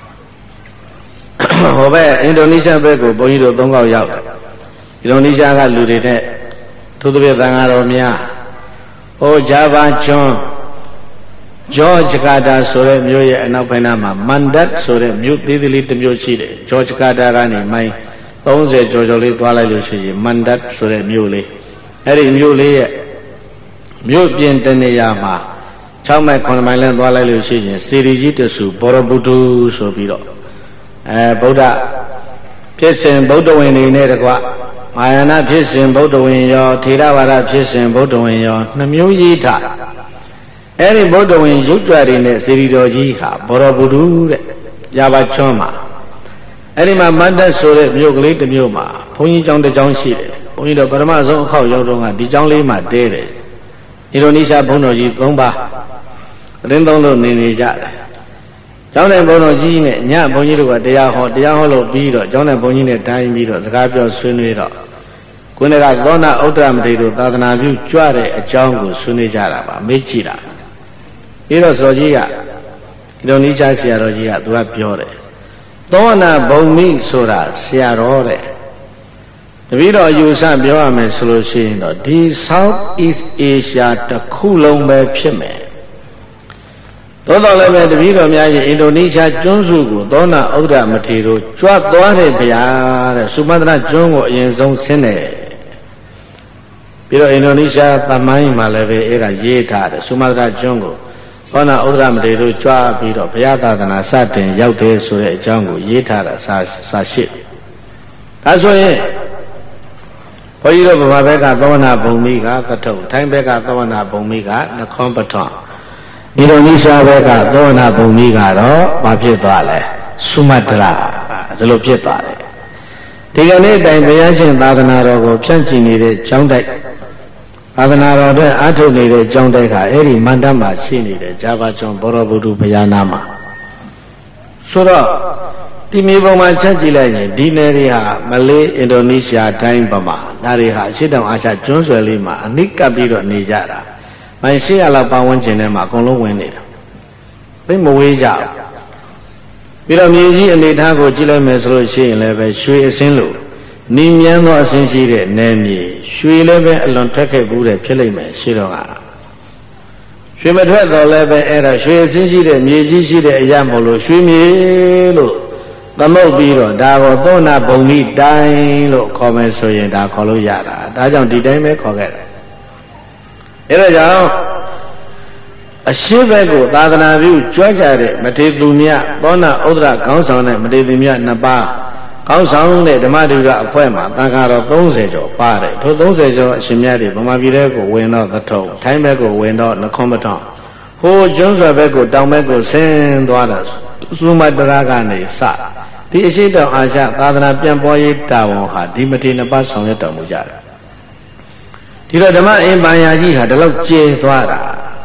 ဟိုဘက်အင်ဒိုနီးရှားဘက်ကိုဘုန်းကြီးတို့သုံးခေါက်ရောက်တယ်အင်ဒိုနီးရှားကလူတွေနဲ့သူတို့ပြသံဃာတော်များဟိုဂျာဗာကျွန်းဂျော့ဂျကာတာဆိုတဲ့မြို့ရဲ့အနောက်ဘက်နားမှာမန်ဒတ်ဆိုတဲ့မြို့သေးသေးလေးတစ်မြို့ရှိတယ်ဂျော့ဂျကာတာကနေမိုင်သုံးဆယ်ကျော်ကျော်လေးသွားလိုက်လို့ရှိရင်မန်ဒတ်ဆိုတဲ့မြို့လေးအဲ့ဒီမြို့လေးရဲ့မြို့ပြင်တနေရာမှာ၆မိုင်၇မိုင်လဲသွားလိုက်လို့ရှိရင်စီရီကြီးတဆူဘောရဗုဒ္ဓဆိုပြီးတော့အဲဗုဒ္ဓဖြစ်စဉ်ဗုဒ္ဓဝင်တွေနဲ့တကွမာယာနာဖြစ်စဉ်ဗုဒ္ဓဝင်ရောထေရဝါဒဖြစ်စဉ်ဗုဒ္ဓဝင်ရောနှမျိုးရေးထားအဲ့ဒီဗုဒ္ဓဝင်ရုပ်ကြွတွေနဲ့စေရီတော်ကြီးဟာဘောရဗုဒ္ဓတဲ့ရာဘချွန်းမှာအဲ့ဒီမှာမန္တဆိုတဲ့မြို့ကလေးတစ်မြို့မှာဘုန်းကြီးကျောင်းတစ်ကျောင်းရှိတယ်ဘုန်းကြီးတို့ပထမဆုံးအခေါက်ရောက်တော့ကဒီကျောင်းလေးမှာတဲတယ်အင်ဒိုနီးရှားဘုန်းတော်ကြီး၃ပါးသတင်းသုံးလို့နေနေကြတယ်ကျောင်းတဲ့ဘုန်းတော်ကြီးနဲ့ညဘုန်းကြီးတို့ကတရားဟောတရားဟောလို့ပြီးတော့ကျောင်းတဲ့ဘုန်းကြီးနဲ့တိုင်းပြီးတော့စကားပြောဆွေးနွေးတော့ခုနကသောနာဥဒ္ဒရမထေရတို့သာသနာပြုကြွတဲ့အကြောင်းကိုဆွေးနွေးကြတာပါမေ့ကြည့်တာပြီးတော့စောကြီးကအင်ဒိုနီးရှားဆရာတော်ကြီးကသူကပြောတယ်သောနာဘုံမိဆိုတာဆရာတော်တဲ့တပည့်တော်ယူဆပြောရမယ်ဆိုလို့ရှိရင်တော့ဒီ South East Asia တစ်ခုလုံးပဲဖြစ်မယ်သို့တော်လည်းပဲတပည့်တော်များရဲ့အင်ဒိုနီးရှားကျွန်းစုကိုသောနာဥဒ္ဒရမထေရတို့ကြွသွားတဲ့ဗျာတဲ့သုမန္တရကျွန်းကိုအရင်ဆုံးဆင်းတယ်ပြီးတော့အင်ဒိုနီးရှားသမိုင်းမှာလည်းပဲအဲ့ဒါရေးထားတယ်သုမန္တရကျွန်းကိုသောနာဥဒ္ဒရမထေရတို့ကြွပြီးတော့ဘုရားသာသနာစတင်ရောက်တယ်ဆိုတဲ့အကြောင်းကိုရေးထားတာစာစာရှိဒါဆိုရင်ဘုန်းကြီးတို့ဗမာဘက်ကသောနာဘုံမိကသထုံထိုင်းဘက်ကသောနာဘုံမိကနှခွန်ပထွန်အင်ဒိုနီးရှားဘက်ကသောနာဘုံမိကတော့ဘာဖြစ်သွားလဲသုမတရာဒီလိုဖြစ်သွားတယ်ဒီကနေ့တိုင်ဘုရားရှင်သာသနာတော်ကိုဖြန့်ကျင်နေတဲ့ကျောင်းတိုက်သာသနာတော်အတွက်အားထုတ်နေတဲ့ကျောင်းတိုက်ကအဲ့ဒီမန္တမှာရှိနေတဲ့ဂျာဗာကျွန်းဘောရဗုဒ္ဓဘုရားနာမှာဆိုတော့ဒီမြေပုံမှာချက်ကြည့်လိုက်ရင်ဒီနယ်တွေဟာမလေးအင်ဒိုနီးရှားတိုင်းဗမာဒါတွေဟာအရှေ့တောင်အာရှကျွန်းဆွယ်လေးမှာအနိကပ်ပြီးတော့နေကြတာ။မိုင်ရှေ့ရလောက်ပတ်ဝန်းကျင်ထဲမှာအကုန်လုံးဝင်နေတာ။သိမဝေးကြဘူး။ပြီးတော့မြေကြီးအနေထားကိုကြည့်လိုက်မယ်ဆိုလို့ရှိရင်လည်းပဲရွှေအစင်းလို့နီမြန်းသောအစင်းရှိတဲ့နယ်မြေရွှေလည်းပဲအလွန်ထွက်ခဲ့ဘူးတဲ့ဖြစ်လိမ့်မယ်ရှေ့တော့ကရွှေမထွက်တော့လည်းပဲအဲ့ဒါရွှေအစင်းရှိတဲ့မြေကြီးရှိတဲ့အရာမလို့ရွှေမြေလို့သမုတ်ပြီးတော့ဒါကိုသောနာဘုံမိတိုင်းလို့ခေါ်မယ်ဆိုရင်ဒါခေါ်လို့ရတာဒါကြောင့်ဒီတိုင်းပဲခေါ်ခဲ့တယ်အဲဒါကြောင့်အရှိဘက်ကိုသာသနာပြုကြွကြတဲ့မထေသူမြတ်သောနာဥဒ္ဒရခေါင်းဆောင်တဲ့မထေသူမြတ်နှစ်ပါးခေါင်းဆောင်တဲ့ဓမ္မဒုရအဖွဲ့မှာတန်ခါတော်သုံးဆယ်ကျော်ပါတယ်ထိုသုံးဆယ်ကျော်အရှင်မြတ်တွေဗမာပြည်ထဲကိုဝင်တော့သထုံထိုင်းဘက်ကိုဝင်တော့နှခွန်ပထွန်ဟိုကျွန်းဆွယ်ဘက်ကိုတောင်ဘက်ကိုဆင်းသွားတာသုမတရာကနေစဒီအရှိတောင်အာရှသာသနာပြန်ပေါ်ရေးတာဝန်ဟာဒီမထေရနှစ်ပါးဆောင်ရွက်တော်မူကြတယ်ဒီတော့ဓမ္မအင်ပါယာကြီးဟာဒီလောက်ကျဲသွားတာ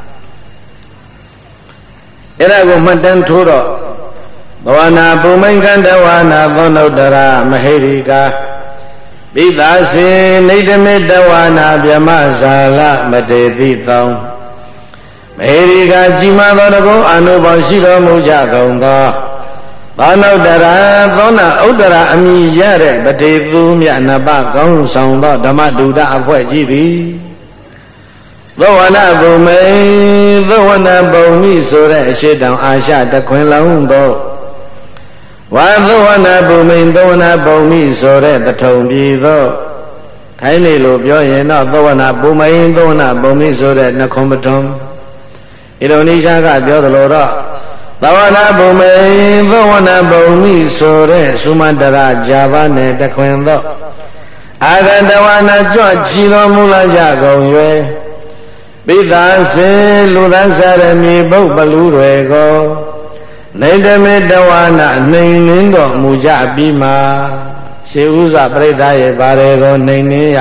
အဲ့ဒါကိုမှတ်တမ်းထိုးတော့ဘဝနာပုမိန်ကန္တဝနာသောနုတ္တရာမဟိရိကာပိသာစေနေတမေတဝနာဗြဟ္မဇာလမတေတိသောမဟိရိကာကြီးမားသောတကုံအနုဘောရှိတော်မူကြကုန်သောသောနုတ္တရာသောနာဥတ္တရာအမိရတဲ့ပတေသူမြတ်နပကောင်းဆောင်သောဓမ္မတုဒ္ဒအဖွဲ့ကြီးသည်သောဝနာဘုံမေသောဝနာဘုံမိဆိုတဲ့အရှိတောင်အာရှတခွင်လုံးသောဝါသောဝနာဘုံမေသောဝနာဘုံမိဆိုတဲ့တထုံပြည်သောထိုင်းနေလို့ပြောရင်တော့သောဝနာဘုံမေသောဝနာဘုံမိဆိုတဲ့နှခုံပထုံအင်ဒိုနီးရှားကပြောသလိုတော့သဝနာဘုံမေသောဝနာဘုံမိဆိုတဲ့သုမန္တရာဂျာဗာနဲ့တခွင်သောအာဂတဝနာကြွချီတော်မူလာကြကုန်၍ပိသာစေလူသားစားရမီပုပ္ပလူတွေကိုနေတမေတဝနာနှိမ်နှင်းတော်မူကြပြီးမှရှေးဥစွာပြိဿရဲ့ဘာတွေကိုနှိမ်နှင်းရ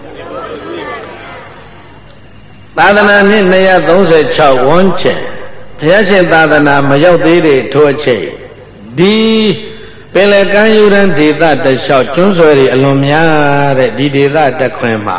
သာသနာနှစ်နှစ်ရာသုံးဆယ်ခြောက်ဝန်းကျင်ဘုရားရှင်သာသနာမရောက်သေးတဲ့ထိုအချိန်ဒီပင်လယ်ကမ်းယူရန်ဒေသတလျှောက်ကျွန်းဆွယ်တွေအလွန်များတဲ့ဒီဒေသတစ်ခွင်မှာ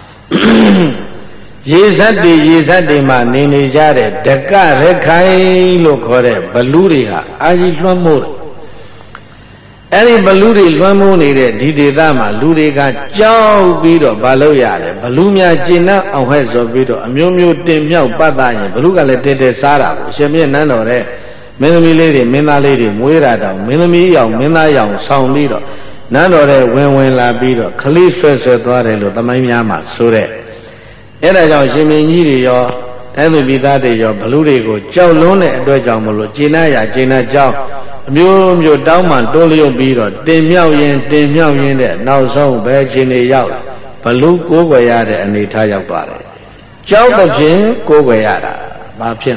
ရေဇတ်တွေရေဇတ်တွေမှာနေနေကြတဲ့ဒကရခိုင်လို့ခေါ်တဲ့ဘလူတွေဟာအာကြီးလွှမ်းမိုးတယ်အဲ့ဒီဘလူတွေလွှမ်းမိုးနေတဲ့ဒီဒေသမှာလူတွေကကြောက်ပြီးတော့မလုပ်ရတယ်ဘလူများကျင့်နှံ့အောင်ဟဲ့ဆိုပြီးတော့အမျိုးမျိုးတင်မြောက်ပတ်သားရင်ဘလူကလည်းတဲတဲစားတာကိုရှင်မြတ်နန်းတော်တဲ့မင်းသမီးလေးတွေမင်းသားလေးတွေမွေးတာတောင်မင်းသမီးရောင်မင်းသားရောင်ဆောင်ပြီးတော့နန်းတော်တဲ့ဝင်ဝင်လာပြီးတော့ခလေးဆွဲဆွဲသွားတယ်လို့သမိုင်းများမှာဆိုတဲ့အဲ့ဒါကြောင့်ရှင်မင်းကြီးတွေရောအဲ့သူပြည်သားတွေရောဘလူတွေကိုကြောက်လွန်းတဲ့အတွက်ကြောင့်မလို့ကျင့်နှံ့ရကျင့်နှံ့ကြောင်းအမျိုးမျိုးတောင်းမှတိုးလျုပ်ပြီးတော့တင်မြောက်ရင်တင်မြောက်ရင်တဲ့နောက်ဆုံးဘယ်ချိန်တွေရောက်ဘလူကိုးကွယ်ရတဲ့အနေထားရောက်သွားတယ်ကြောက်တဲ့ဖြင့်ကိုးကွယ်ရတာဘာဖြစ်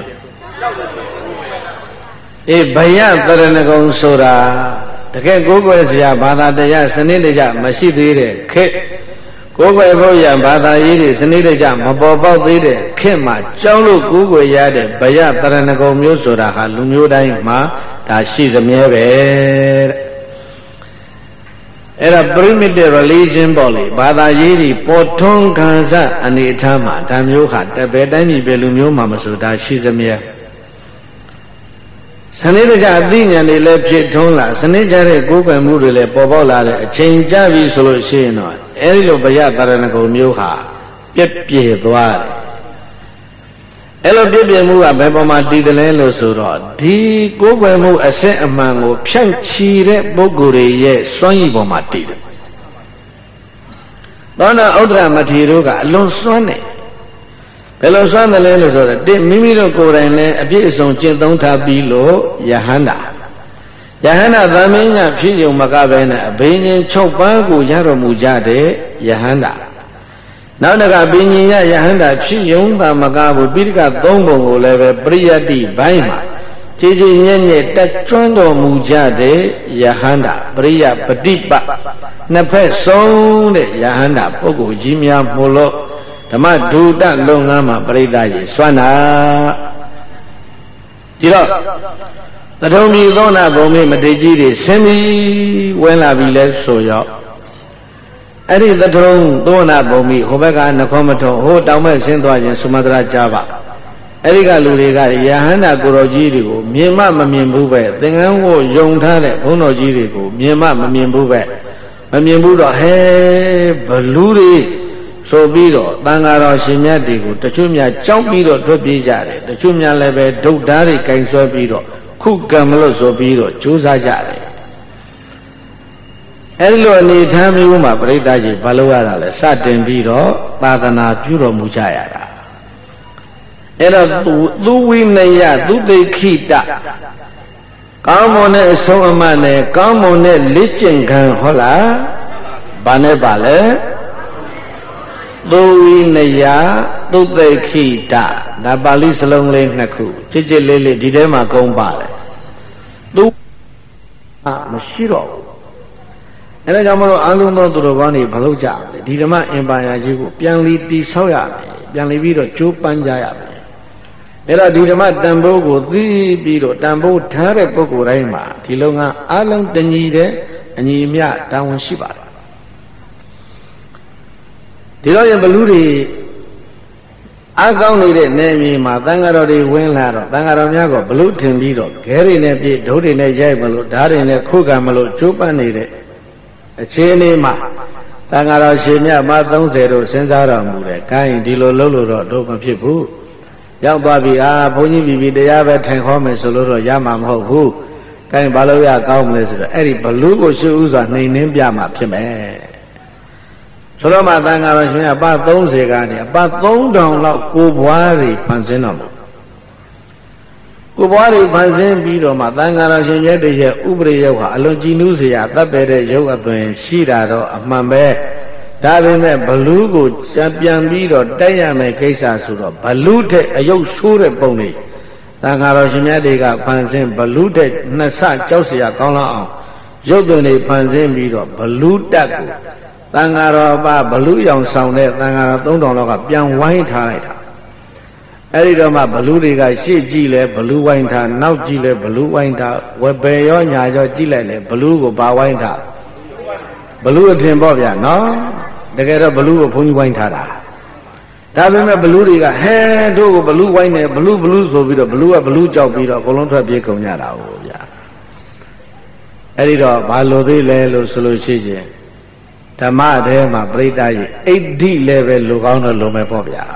အေးဘယသရဏဂုံဆိုတာတကယ်ကိုးကွယ်စရာဘာသာတရားစနစ်တကျမရှိသေးတဲ့ခေတ်ကိုးကွယ်ဖို့ရဘာသာရေးတွေစနစ်တကျမပေါ်ပေါက်သေးတဲ့ခေတ်မှာကြောက်လို့ကိုးကွယ်ရတဲ့ဘယသရဏဂုံမျိုးဆိုတာဟာလူမျိုးတိုင်းမှာဒါရှိသမျှပဲတဲ့အဲ့ဒါ primitive religion ပေါ့လေဘာသာရေးတွေပေါ်ထွန်းခံစားအနေအထားမှာဒါမျိုးဟာတပည့်တိုင်းပြည်ပဲလူမျိုးမှာမဆိုဒါရှိသမျှစနစ်တကျအသိဉာဏ်တွေလည်းဖြစ်ထွန်းလာစနစ်ကျတဲ့ကိုယ်ပိုင်မှုတွေလည်းပေါ်ပေါက်လာတဲ့အချိန်ကြပြီဆိုလို့ရှိရင်တော့အဲဒီလိုဘယတရဏဂုံမျိုးဟာပြည့်ပြည့်သွားတယ်အဲ့လိုပြည့်ပြည့်မှုကဘယ်ပေါ်မှာတည်တယ်လဲလို့ဆိုတော့ဒီကိုယ်ပိုင်မှုအစစ်အမှန်ကိုဖြန့်ချီတဲ့ပုဂ္ဂိုလ်တွေရဲ့စွမ်းရည်ပေါ်မှာတည်တယ်သောနာဥဒ္ဒရမထေရတို့ကအလွန်စွမ်းတယ်ဘယ်လိုစွမ်းတယ်လဲလို့ဆိုတော့တိမိမိတို့ကိုယ်တိုင်လည်းအပြည့်အစုံကျင့်သုံးထားပြီးလို့ယဟန္တာယဟန္တာသမင်းညဖြစ်ုံမကပဲနဲ့အဘိညာဉ်ချုပ်ပန်းကိုရတော်မူကြတဲ့ယဟန္တာနောက်တကပင်ညင်ရယဟန္တာဖြစ်ုံသာမကဘူးပိဋကသုံးပုံကိုလည်းပဲပရိယတ္တိဘိုင်းမှာကြည်ကြည်ညက်ညက်တက်ကျွမ်းတော်မူကြတဲ့ယဟန္တာပရိယပฏิပနှစ်ဖက်ဆုံးတဲ့ယဟန္တာပုဂ္ဂိုလ်ကြီးများမို့လို့ဓမ္မဒုတလုပ်ငန်းမှာပရိသတ်ကြီးစွမ်းတာဒီတော့သထုံမြည်သောနာဘုံမေမထေကြီးတွေဆင်းပြီးဝင်လာပြီလဲဆိုရောအဲ့ဒီသထုံသောနာဘုံမေဟိုဘက်ကနခောမထုံဟိုတောင်ဘက်ဆင်းသွားခြင်းသုမတရကြပါအဲ့ဒီကလူတွေကယဟန္တာကိုတော်ကြီးတွေကိုမြင်မှမမြင်ဘူးပဲသင်္ကန်းကိုယုံထားတဲ့ဘုန်းတော်ကြီးတွေကိုမြင်မှမမြင်ဘူးပဲမမြင်ဘူးတော့ဟဲဘလူတွေဆိုပြီးတော့တန်ဃာတော်ရှင်မြတ်တွေကိုတချို့များကြောက်ပြီးတော့ထွက်ပြေးကြတယ်တချို့များလည်းပဲဒုတ်ဓာတ်တွေကင်ဆွဲပြီးတော့ခုကံမလို့ဆိုပြီးတော့ကြိုးစားကြတယ်အဲဒီလိုအနေထားမျိုးမှာပြိဿကြီးဘာလို့ရတာလဲစတင်ပြီးတော့သာသနာပြုတော်မူကြရတာအဲ့တော့သူဝိနယသူသိခိတကောင်းမွန်တဲ့အဆုံးအမနဲ့ကောင်းမွန်တဲ့လက်ကျင့်ခံဟုတ်လားဘာနဲ့ပါလဲသူဝိနယသူသိခိတဒါပါဠိစလုံးလေးနှစ်ခုကြစ်ကြစ်လေးလေးဒီထဲမှာကုန်းပါတယ်သူမရှိတော့ဘူးအဲဒါကြောင့်မလို့အလုံးသောသူတော်ကောင်းတွေမလုပ်ကြဘူးဒီဓမ္မအင်ပါယာကြီးကိုပြန်လီတည်ဆောက်ရမယ်ပြန်လီပြီးတော့ကြိုးပမ်းကြရမယ်အဲတော့ဒီဓမ္မတန်ဖိုးကိုသိပြီးတော့တန်ဖိုးထားတဲ့ပုဂ္ဂိုလ်တိုင်းမှာဒီလုံကအလုံးတညီတဲ့အညီအမျှတာဝန်ရှိပါတယ်ဒီတော့ရင်ဘလူတွေအကောင်းနေတဲ့နေမြေမှာသံဃာတော်တွေဝင်လာတော့သံဃာတော်များကဘလူထင်ပြီးတော့ခဲတွေနဲ့ပြည့်ဒုတွေနဲ့ရိုက်မလို့ဓာတ်တွေနဲ့ခုခံမလို့ကျိုးပန်းနေတဲ့အခြေအနေမှာသံဃာတော်ရှင်မြတ်မှာသုံးဆယ်တို့စဉ်းစားတော်မူတယ်။ကိုင်းဒီလိုလုပ်လို့တော့တို့မဖြစ်ဘူး။ရောက်သွားပြီအာဘုန်းကြီးပြီပြီတရားပဲထိုင်ခေါ်မယ်ဆိုလို့တော့ရမှာမဟုတ်ဘူး။ကိုင်းဘာလို့ရကောင်းမလဲဆိုတော့အဲ့ဒီဘလူကိုရှုဥစွာနှိမ်နှင်းပြမှာဖြစ်မယ်။ဆိုတော့မှသံဃာတော်ရှင်မြတ်အပသုံးဆယ်ကနေအပသုံးထောင်လောက်ကိုဘွားတွေဖန်ဆင်းတော်မူကိုဘွားတွေဖန်ဆင်းပြီးတော့မှသံဃာတော်ရှင်မြတ်တည်းရဲ့ဥပရိယုတ်ဟာအလွန်ကြည်နူးစရာတပ်ပဲတဲ့ရုပ်အသွင်ရှိတာတော့အမှန်ပဲဒါပေမဲ့ဘလူးကိုပြန်ပြီးတော့တိုက်ရမယ်ကိစ္စဆိုတော့ဘလူးတဲ့အယုတ်ဆိုးတဲ့ပုံတွေသံဃာတော်ရှင်မြတ်တွေကဖန်ဆင်းဘလူးတဲ့နှစ်ဆကြောက်စရာကောင်းလောက်အောင်ရုပ်သွင်တွေဖန်ဆင်းပြီးတော့ဘလူးတက်ကိုသံဃာတော်ပါဘလူးရောင်ဆောင်တဲ့သံဃာတော်သုံးထောင်လောက်ကပြန်ဝိုင်းထားလိုက်တာအဲ့ဒီတော့မှဘလူးတွေကရှေ့ကြည့်လဲဘလူးဝိုင်းထားနောက်ကြည့်လဲဘလူးဝိုင်းထားဝယ်ပယ်ရောညာရောကြည့်လိုက်လဲဘလူးကိုပါဝိုင်းထားဘလူးအထင်ပေါ့ဗျာနော်တကယ်တော့ဘလူးကိုဘုန်းကြီးဝိုင်းထားတာဒါပေမဲ့ဘလူးတွေကဟဲတို့ကိုဘလူးဝိုင်းနေဘလူးဘလူးဆိုပြီးတော့ဘလူးကဘလူးကြောက်ပြီးတော့အကုန်လုံးထွက်ပြေးကုန်ကြတာဟုတ်ဗျာအဲ့ဒီတော့ဘာလို့သေးလဲလို့ဆိုလို့ရှိရင်ဓမ္မထဲမှာပြိတ္တရဲ့အဋ္ဌိလည်းပဲလူကောင်းတော့လုံမဲ့ပေါ့ဗျာ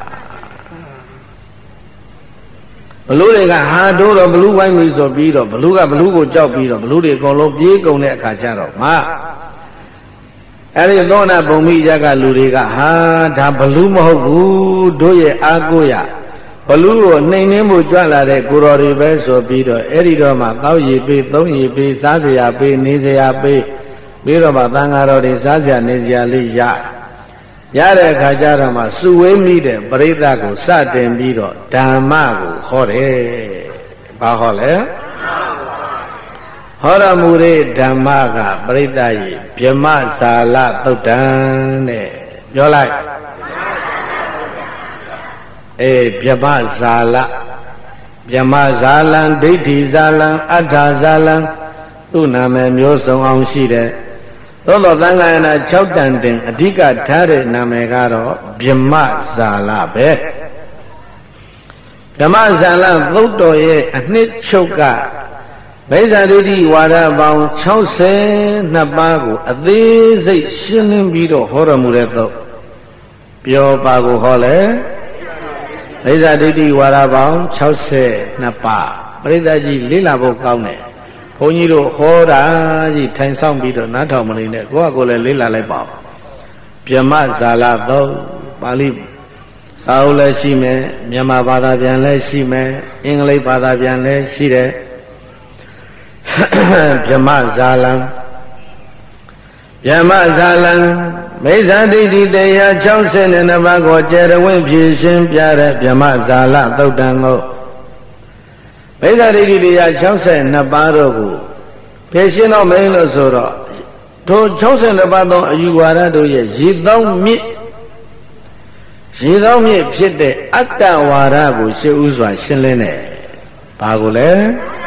ဘလူးတွေကဟာတို့တော့ဘလူးဝိုင်းပြီဆိုပြီးတော့ဘလူးကဘလူးကိုကြောက်ပြီးတော့ဘလူးတွေအကုန်လုံးပြေးကုန်တဲ့အခါကျတော့မှအဲ့ဒီသောနာပုံမိကြကလူတွေကဟာဒါဘလူးမဟုတ်ဘူးတို့ရဲ့အာကိုရဘလူးကိုနှိမ်နှင်းမှုကြွလာတဲ့ကိုတော်တွေပဲဆိုပြီးတော့အဲ့ဒီတော့မှတောက်ရည်ပေးသုံးရည်ပေးစားစရာပေးနေစရာပေးပြီးတော့မှသံဃာတော်တွေစားစရာနေစရာလေးရရတဲ့အခါကျတော့မှစုဝေးမိတဲ့ပရိသတ်ကိုစတင်ပြီးတော့ဓမ္မကိုဟောတယ်။ဘာဟောလဲ။ဟောတော်မူတဲ့ဓမ္မကပရိသတ်ရဲ့ဗြဟ္မဇာလသုတ်တံတဲ့ပြောလိုက်။အေးဗြဟ္မဇာလဗြဟ္မဇာလံဒိဋ္ဌိဇာလံအဋ္ဌဇာလံသူ့နာမည်မျိုးစုံအောင်ရှိတယ်။သို့သောသံဃာယနာ၆တန်တင်အဓိကထားတဲ့နာမည်ကတော့ဗြဟ္မဇာလပဲဗြဟ္မဇာလသုတ်တော်ရဲ့အနှစ်ချုပ်ကမိစ္ဆာဒိဋ္ဌိဝါဒပေါင်း၆၂ပါးကိုအသေးစိတ်ရှင်းလင်းပြီးတော့ဟောတော်မူတဲ့သုတ်ပြောပါကိုဟောလဲမိစ္ဆာဒိဋ္ဌိဝါဒပေါင်း၆၂ပါးပရိသတ်ကြီးလေ့လာဖို့ကောင်းတယ်ဘုန်းကြီးတို့ဟောတာကြီးထိုင်ဆောင်ပြီးတော့နားထောင်မနေနဲ့ကိုယ့်အကိုလည်းလေ့လာလိုက်ပါဗြဟ္မဇာလသုတ်ပါဠိစာအုပ်လည်းရှိမယ်မြန်မာဘာသာပြန်လည်းရှိမယ်အင်္ဂလိပ်ဘာသာပြန်လည်းရှိတယ်ဗြဟ္မဇာလံဗြဟ္မဇာလံမိစ္ဆာဒိဋ္ဌိတရား၆၂ပါးကိုကျေရဝင့်ဖြည့်ရှင်းပြတဲ့ဗြဟ္မဇာလသုတ်တံကိုမိစ္ဆာဒိဋ္ဌိတရား၆၂ပါးတို့ကိုဖြည့်ရှင်းတော့မင်းလို့ဆိုတော့ထို၆၂ပါးသောအယူဝါဒတို့ရဲ့ရည်သောမြစ်ရည်သောမြစ်ဖြစ်တဲ့အတ္တဝါဒကိုရှင်းဥစွာရှင်းလင်းတယ်။ဘာကိုလဲ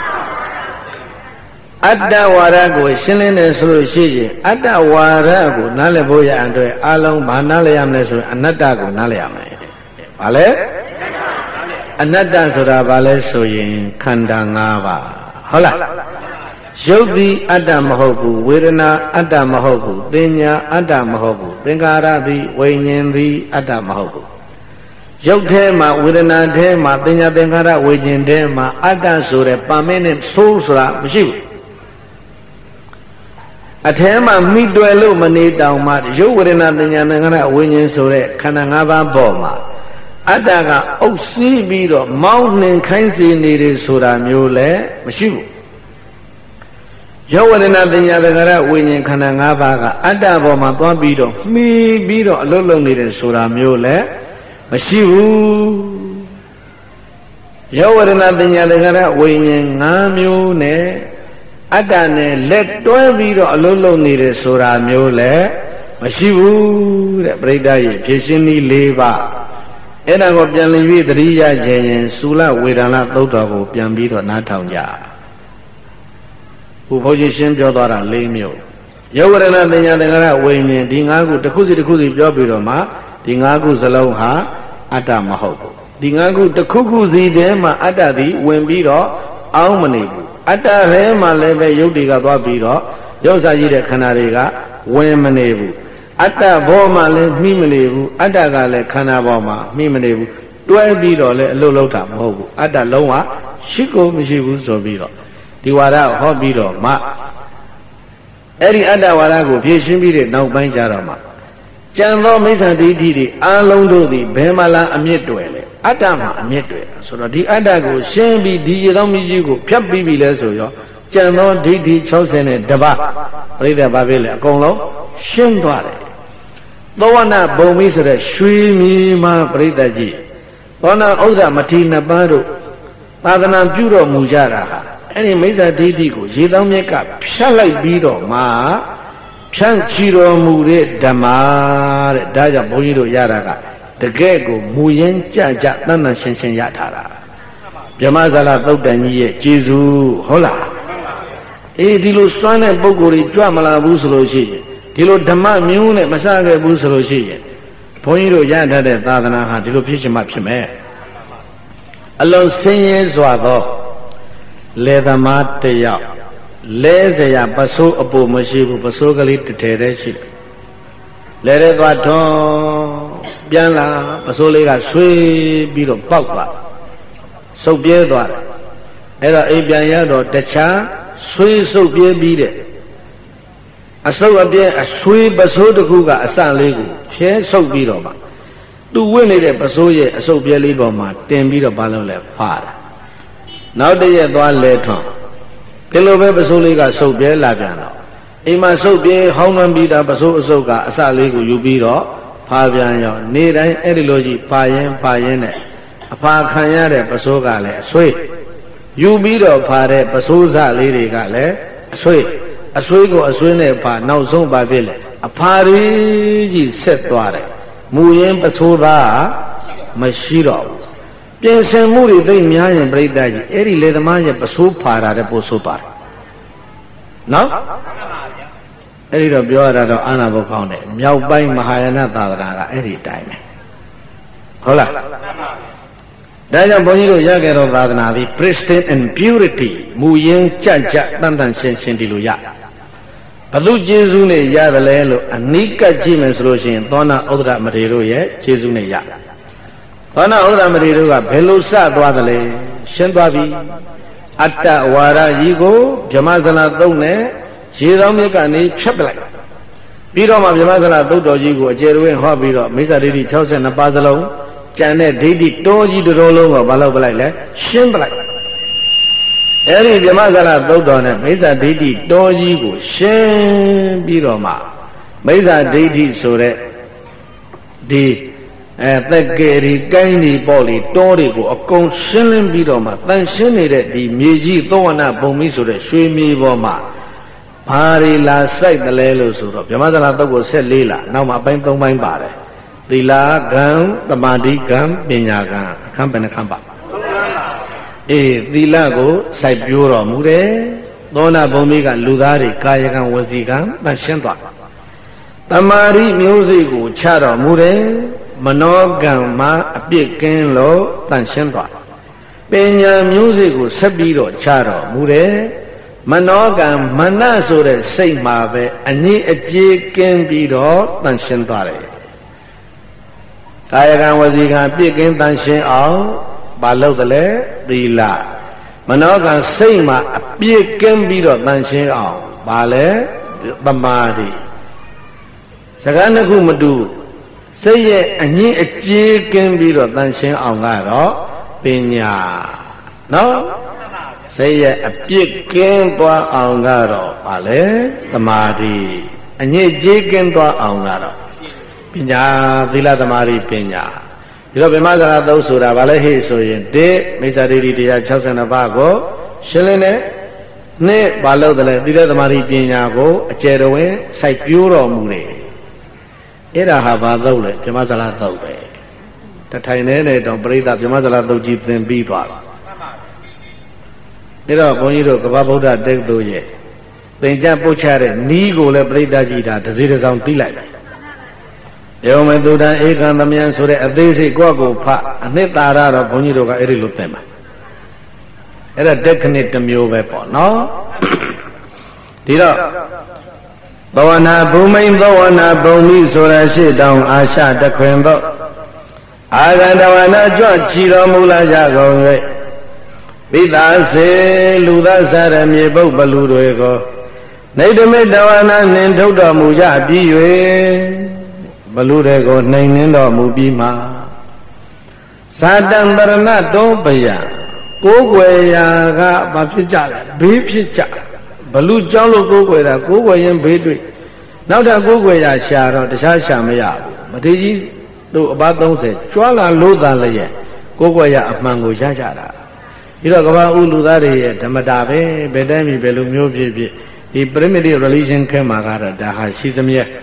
အတ္တဝါဒကိုရှင်းလင်းတယ်ဆိုလို့ရှိရင်အတ္တဝါဒကိုနားလည်ဖို့ရအတွက်အလုံးဘာနားလည်ရမလဲဆိုရင်အနတ္တကိုနားလည်ရမယ်။ဘာလဲအနတ္တဆိုတာဘာလဲဆိုရင်ခန္ဓာ၅ပါးဟုတ်လားရုပ်သည်အတ္တမဟုတ်ဘူးဝေဒနာအတ္တမဟုတ်ဘူးသင်ညာအတ္တမဟုတ်ဘူးသင်္ခါရသည်ဝိညာဉ်သည်အတ္တမဟုတ်ဘူးရုပ်ထဲမှာဝေဒနာထဲမှာသင်ညာသင်္ခါရဝိညာဉ်ထဲမှာအတ္တဆိုတဲ့ပါမင်းနဲ့ဆိုးဆိုတာမရှိဘူးအထဲမှာမိတွယ်လို့မနေတောင်မှရုပ်ဝေဒနာသင်ညာသင်္ခါရဝိညာဉ်ဆိုတဲ့ခန္ဓာ၅ပါးပေါ်မှာအတ္တကအုပ်စီးပြီးတော့မောင်းနှင်ခိုင်းစေနေတယ်ဆိုတာမျိုးလည်းမရှိဘူးယောဝဒနာပညာသက္ကရဝိညာဉ်ခန္ဓာ၅ပါးကအတ္တပေါ်မှာသွားပြီးတော့မှီပြီးတော့အလုံးလုံးနေတယ်ဆိုတာမျိုးလည်းမရှိဘူးယောဝဒနာပညာသက္ကရဝိညာဉ်၅မျိုးနဲ့အတ္တနဲ့လက်တွဲပြီးတော့အလုံးလုံးနေတယ်ဆိုတာမျိုးလည်းမရှိဘူးတဲ့ပရိသတ်ရဲ့ဖြည့်ရှင်းနည်း၄ပါးအဲ့ဒါကိုပြန်လည်ပြီးသတိရခြင်းရင်သုလဝေဒနာသုတ်တော်ကိုပြန်ပြီးတော့နားထောင်ကြဘုဘုန်းကြီးရှင်းပြောသွားတာ၄မျိုးယောဝရဏသင်ညာသင်္ခါရဝိညာဉ်ဒီ၅ခုတစ်ခုစီတစ်ခုစီပြောပြီးတော့မှဒီ၅ခုစလုံးဟာအတ္တမဟုတ်ဘူးဒီ၅ခုတစ်ခုခုစီတည်းမှာအတ္တသည်ဝင်ပြီးတော့အောင်းမနေဘူးအတ္တထဲမှာလည်းပဲယုတ်တွေကသွားပြီးတော့ရုပ်စာကြီးတဲ့ခန္ဓာတွေကဝင်မနေဘူးအတ္တဘောမှာလည်းမှီမနေဘူးအတ္တကလည်းခန္ဓာဘောမှာမှီမနေဘူးတွဲပြီးတော့လည်းအလုလောက်တာမဟုတ်ဘူးအတ္တလုံးဝရှိကိုမရှိဘူးဆိုပြီးတော့ဒီဝါဒဟောပြီးတော့မှအဲ့ဒီအတ္တဝါဒကိုဖြည့်ရှင်းပြီးတဲ့နောက်ပိုင်းကြတော့မှကျန်သောမိစ္ဆာဒိဋ္ဌိတွေအလုံးတို့သည်ဘယ်မှလားအမြင့်တွယ်လဲအတ္တမှာအမြင့်တွယ်ဆိုတော့ဒီအတ္တကိုရှင်းပြီးဒီရေသောမြစ်ကြီးကိုဖြတ်ပြီးပြီလဲဆိုရောကျန်သောဒိဋ္ဌိ၆၀နဲ့တပါးပြိဿဘာဖြစ်လဲအကုန်လုံးရှင်းသွားတယ်သောဝနာဘုံမိဆိုတဲ့ရွှေမြေမှာပြိဿကြီးသောနာဥဒ္ဒမထေရနှစ်ပါးတို့သာသနာပြုတော်မူကြတာဟာအဲ့ဒီမိစ္ဆာဒိဋ္ဌိကိုရေသောမြစ်ကဖြတ်လိုက်ပြီးတော့မှဖြန့်ချီတော်မူတဲ့ဓမ္မတဲ့ဒါကြောင့်ဘုန်းကြီးတို့ရတာကတကယ်ကိုမူရင်းကြကြတန်တန်ရှင်းရှင်းရထားတာဗြဟ္မဇာလသုတ်တန်ကြီးရဲ့ကျေးဇူးဟုတ်လားအေးဒီလိုစွမ်းတဲ့ပုဂ္ဂိုလ်တွေကြွမလာဘူးဆိုလို့ရှိရင်ဒီလိုဓမ္မမျိုးနဲ့မစခဲ့ဘူးဆိုလို့ရှိရင်ဘုန်းကြီးတို့ရထားတဲ့သာသနာဟာဒီလိုဖြစ်ချင်မှဖြစ်မယ်အလုံးဆင်းရဲစွာသောလေသမားတယောက်လဲเสียပစိုးအပူမရှိဘူးပစိုးကလေးတစ်ထည်တည်းရှိတယ်လဲတဲ့သွားထွန်းပြန်လာပစိုးလေးကဆွေးပြီးတော့ပေါက်သွားစုပ်ပြဲသွားတယ်အဲ့တော့အိမ်ပြန်ရတော့တခြားဆွေးစုပ်ပြဲပြီးတဲ့အစုပ်အပြဲအဆွေးပစိုးတစ်ခုကအစလေးကိုဖြဲဆုပ်ပြီးတော့မှသူဝင့်နေတဲ့ပစိုးရဲ့အစုပ်ပြဲလေးပေါ်မှာတင်ပြီးတော့ဘာလို့လဲဖားတာနောက်တရက်သွားလဲထွန်းဒီလိုပဲပစိုးလေးကစုပ်ပြဲလာပြန်တော့အိမ်မှာစုပ်ပြဲဟောင်းနှံပြီးတာပစိုးအစုပ်ကအစလေးကိုယူပြီးတော့ဖားပြန်ရောနေတိုင်းအဲ့ဒီလိုကြီးဖားရင်ဖားရင်နဲ့အဖာခံရတဲ့ပစိုးကလည်းအဆွေးယူပြီးတော့ဖားတဲ့ပစိုးစလေးတွေကလည်းအဆွေးအဆွေးကိုအဆွေးနဲ့ဖားနောက်ဆုံးပါဖြစ်လေအဖားကြီးကြီးဆက်သွားတယ်မူရင်းပစိုးသားမရှိတော့ဘူးပြင်ဆင်မှုတွေသိများရင်ပြိတ္တကြီးအဲ့ဒီလေသမားရဲ့ပစိုးဖာတာတဲ့ပို့ဆိုးသွားတယ်နော်အဲ့ဒီတော့ပြောရတာတော့အာနာဘုခေါင်းတယ်မြောက်ပိုင်းမဟာယာနသာသနာကအဲ့ဒီတိုင်းပဲဟုတ်လားဒါကြောင့်ဘုန်းကြီးတို့ရခဲ့တော့သာသနာသည် pristine and purity မူရင်းကြကြတန်တန်ရှင်းရှင်းဒီလိုရဘသူကျေးဇူးနဲ့ရတယ်လဲလို့အနိကကြည့်မယ်ဆိုလို့ရှိရင်သောနာဥဒ္ဒမထေရတို့ရဲ့ကျေးဇူးနဲ့ရသောနာဥဒ္ဒမထေရတို့ကဘယ်လိုစသွားသလဲရှင်းသွားပြီအတ္တဝါဒကြီးကိုဗြဟ္မဇနာသုံးနဲ့ရေသောမြစ်ကနေဖြတ်ပလိုက်ပြီးတော့မှဗြဟ္မဇနာသုတ်တော်ကြီးကိုအကျယ်တွင်ဟောပြီးတော့မိစ္ဆာဒိဋ္ဌိ၆၂ပါးစလုံးကျန်တဲ့ဒိဋ္ဌိတောကြီးတော်လုံးကိုဘာလို့ပလိုက်လဲရှင်းပလိုက်အဲ့ဒီဗြဟ္မဇနာသုတ်တော်နဲ့မိစ္ဆာဒိဋ္ဌိတောကြီးကိုရှင်းပြီးတော့မှမိစ္ဆာဒိဋ္ဌိဆိုတဲ့ဒီအဲသက်ကယ်ဒီကိုင်းဒီပေါ့လေတောတွေကိုအကုန်ရှင်းလင်းပြီးတော့မှတန်ရှင်းနေတဲ့ဒီမြေကြီးသောဝနာဘုံမီဆိုတဲ့ရွှေမြေပေါ်မှာဘာတွေလာစိုက်တယ်လဲလို့ဆိုတော့ဗြဟ္မဇနာသုတ်ကိုဆက်လေးလာနောက်မှအပိုင်း၃ပိုင်းပါတယ်သီလကံသမာဓိကံပညာကံအခန်းဘယ်နှခန်းပါအေးသီလကိုစိုက်ပျိုးတော်မူတယ်သောနာဘုံမီကလူသားတွေကာယကံဝစီကံတန်ရှင်းသွားသမာဓိမျိုးစိတ်ကိုချတော်မူတယ်မနောကံမှာအပြစ်ကင်းလို့တန်ရှင်းသွားပညာမျိုးစိတ်ကိုဆက်ပြီးတော့ချတော်မူတယ်မနောကံမနဆိုတဲ့စိတ်မှာပဲအငြိအကျေးကင်းပြီးတော့တန်ရှင်းသွားတယ်ကာယကံဝစီကံပြည့်ကင်းတန်ရှင်းအောင်မလုပ်တယ်လေသီလမနောကံစိတ်မှာအပြည့်ကင်းပြီးတော့တန်ရှင်းအောင်ဘာလဲသမာဓိစကားနှစ်ခုမတူစိတ်ရဲ့အငြိအကျေးကင်းပြီးတော့တန်ရှင်းအောင်ကတော့ပညာနော်စိတ်ရဲ့အပြစ်ကင်းသွားအောင်ကတော့ဗာလဲသမာဓိအငြိကျေးကင်းသွားအောင်ကတော့ပညာသီလသမာဓိပညာဒီတော့ဗြဟ္မဇာသုတ်ဆိုတာဗာလဲဟိဆိုရင်တေမိစ္ဆာဒိဋ္ဌိတရား၆၂ပါးကိုရှင်းလင်းတယ်နှစ်ဘာလို့တယ်လဲသီလသမารိပညာကိုအကျယ်တော်ဝင်စိုက်ပျိုးတော်မူတယ်အဲ့ဒါဟာဘာသုတ်လဲဗြဟ္မစလသုတ်ပဲတထိုင်နေတဲ့တောင်ပရိသတ်ဗြဟ္မစလသုတ်ကြီးသင်ပြီးသွားတယ်ဒါတော့ဘုန်းကြီးတို့ကမ္ဘာဗုဒ္ဓတက္ကသိုလ်ရဲ့သင်ကြားပို့ချတဲ့နီးကိုလည်းပရိသတ်ကြီးဒါတစ်စီတစ်စောင်းသိလိုက်တယ်ယောမေသူတံဧကံသမယံဆိုတဲ့အသေးစိတ်ကိုယ့်ကိုဖအနှစ်သာရတော့ဘုန်းကြီးတို့ကအဲ့ဒီလိုသင်ပါအဲ့ဒါတက်ခဏတစ်မျိုးပဲပေါ့နော်ဒီတော့ဘဝနာဘူမိန်ဘဝနာဘုံမိဆိုရရှိတောင်အာရှတခွင်သောအာဂန္တဝနာကြွကြည်တော်မူလာကြကုန်၍ပိသာစေလူသားစားရမြေပုတ်ဘလူတွေကိုနေတမေတဝနာနှင်ထုတ်တော်မူကြပြီး၍ဘလူတွေကိုနှိမ်နှင်းတော်မူပြီးမှသာတံတရဏတောပယကိုးကွယ်ရာကဘာဖြစ်ကြလဲဘေးဖြစ်ကြဘလူကြောင်းလို့ကိုးကွယ်တာကိုးကွယ်ရင်ဘေးတွေ့နောက်ထပ်ကိုးကွယ်ရာရှာတော့တခြားရှာမရဘူးမထေကြီးတို့အပါသုံးဆယ်ကြွားလာလို့သာလည်းရဲ့ကိုးကွယ်ရာအမှန်ကိုရကြတာပြီးတော့ကမ္ဘာဦးလူသားတွေရဲ့ဓမ္မတာပဲဘယ်တိုင်းပြီဘယ်လိုမျိုးဖြစ်ဖြစ်ဒီ primitive religion ခဲမှာကတော့ဒါဟာရှိသမျှ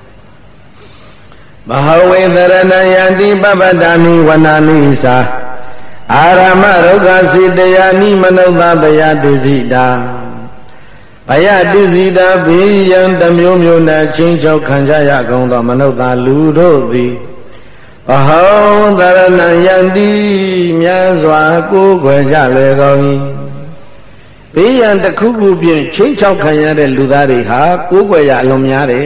မဟာဝေသရဏယံတိပပတ္တမိဝနာနိသာအာရမရုက္ခစေတယာနိမနုဿဗယတိစိတာဘယတိစိတာဘေးရန်တမျိုးမျိုးနဲ့ချင်းချောက်ခံကြရကုန်သောမနုဿလူတို့သည်ဘဟောသရဏယံတိမြတ်စွာကိုးကွယ်ကြလေကုန်၏ဘေးရန်တစ်ခုခုဖြင့်ချင်းချောက်ခံရတဲ့လူသားတွေဟာကိုးကွယ်ရအလွန်များတယ်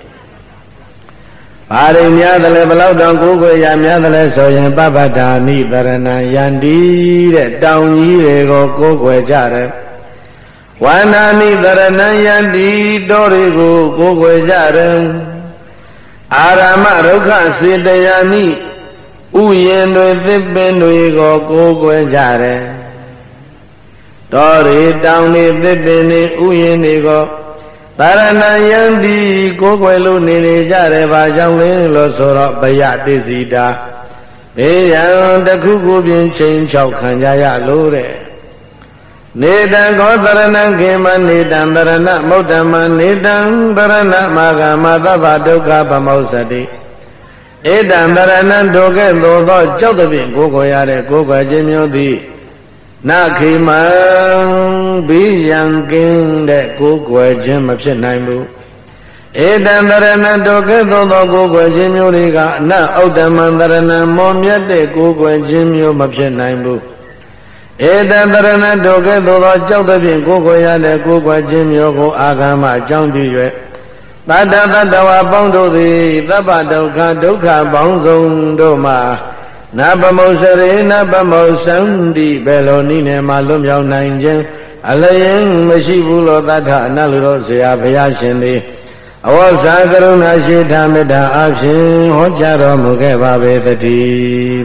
ဘာတွေများတယ်လဲဘလောက်တောင်ကိုးကွယ်ရများတယ်လဲဆိုရင်ပပ္ပဒါနိတရဏယန္တိတဲ့တောင်ကြီးတွေကိုကိုးကွယ်ကြတယ်ဝန္နာနိတရဏယန္တိတောတွေကိုကိုးကွယ်ကြတယ်အာရမရုက္ခစေတယာနိဥယျင်တွေသစ်ပင်တွေကိုကိုးကွယ်ကြတယ်တောတွေတောင်တွေသစ်ပင်တွေဥယျင်တွေကိုသရဏယံတိကိုယ်ွယ်လို့နေနေကြတယ်ဘာကြောင့်လဲလို့ဆိုတော့ဘယတိစီတာဘေးရန်တစ်ခုခုပြင်ချိန်ချောက်ခံကြရလို့တဲ့နေတံခောသရဏံခေမနေတံသရဏမௌတ္တမနေတံသရဏမာဂမသဗ္ဗဒုက္ခဗမောစတိဧတံသရဏံဒုက္ခသို့သောကြောက်တဲ့ပြင်ကိုယ်ွယ်ရတဲ့ကိုယ်ွယ်ခြင်းမျိုးသည်နာခိမံဘိယံကင်းတဲ့ကိုယ်ွယ်ခြင်းမဖြစ်နိုင်ဘူးဧတံတရဏဒုက္ခသောသောကိုယ်ွယ်ခြင်းမျိုးတွေကအနဥဒ္ဓမံတရဏမောမြတ်တဲ့ကိုယ်ွယ်ခြင်းမျိုးမဖြစ်နိုင်ဘူးဧတံတရဏဒုက္ခသောသောကြောက်တဲ့ဖြင့်ကိုယ်ွယ်ရတဲ့ကိုယ်ွယ်ခြင်းမျိုးကိုအာဂမအကြောင်းပြု၍တတ္တတတ္တဝါပေါင်းတို့သည်သဗ္ဗဒုက္ခဒုက္ခပေါင်းစုံတို့မှာနဗမောစရေနဗမောစံတိဘယ်လိုနည်းနဲ့မှလွတ်မြောက်နိုင်ခြင်းအလျင်မရှိဘူးလို့သတ္ထအနလူတော်ဆရာဘုရားရှင်သည်အဝဇ္ဇာကရုဏာရှိထာမေတ္တာအဖြင့်ဟောကြားတော်မူခဲ့ပါပေတည်း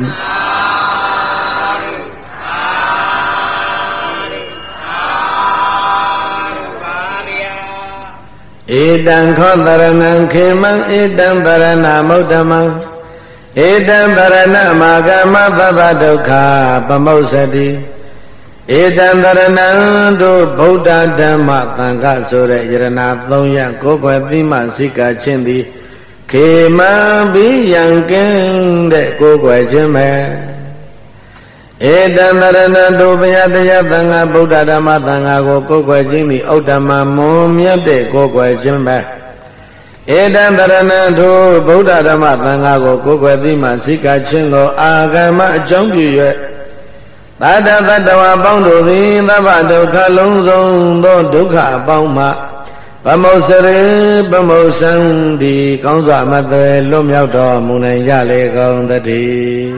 ဧတံခောတရဏံခေမံဧတံတရဏမௌတ္တမံဧတံတရဏမာဂမသဗ္ဗဒုက္ခပမောစတိဧတံတရဏံတို့ဗုဒ္ဓဓမ္မသံဃဆိုတဲ့ယရဏသုံးရပ်ကိုယ်ွယ်သိမှစိကချင်းသည်ခေမံဘိယံကင်းတဲ့ကိုယ်ွယ်ခြင်းပဲဧတံတရဏံတို့ဘုရားတရားသံဃဗုဒ္ဓဓမ္မသံဃကိုကိုယ်ွယ်ခြင်းသည်ဥဒ္ဓမမွန်မြတ်တဲ့ကိုယ်ွယ်ခြင်းပဲဧတံတရဏံတို့ဗုဒ္ဓဓမ္မသံဃာကိုကိုယ်ွယ်သိမှစိကချင်းကိုအာဂမအကြောင်းပြု၍သတ္တသတ္တဝါပေါင်းတို့သည်သဗ္ဗဒုက္ခလုံးစုံသောဒုက္ခအပေါင်းမှဗမောစရေဗမောစံဒီကောင်းစွာမသွဲလွတ်မြောက်တော်မူနိုင်ကြလေကုန်သတည်း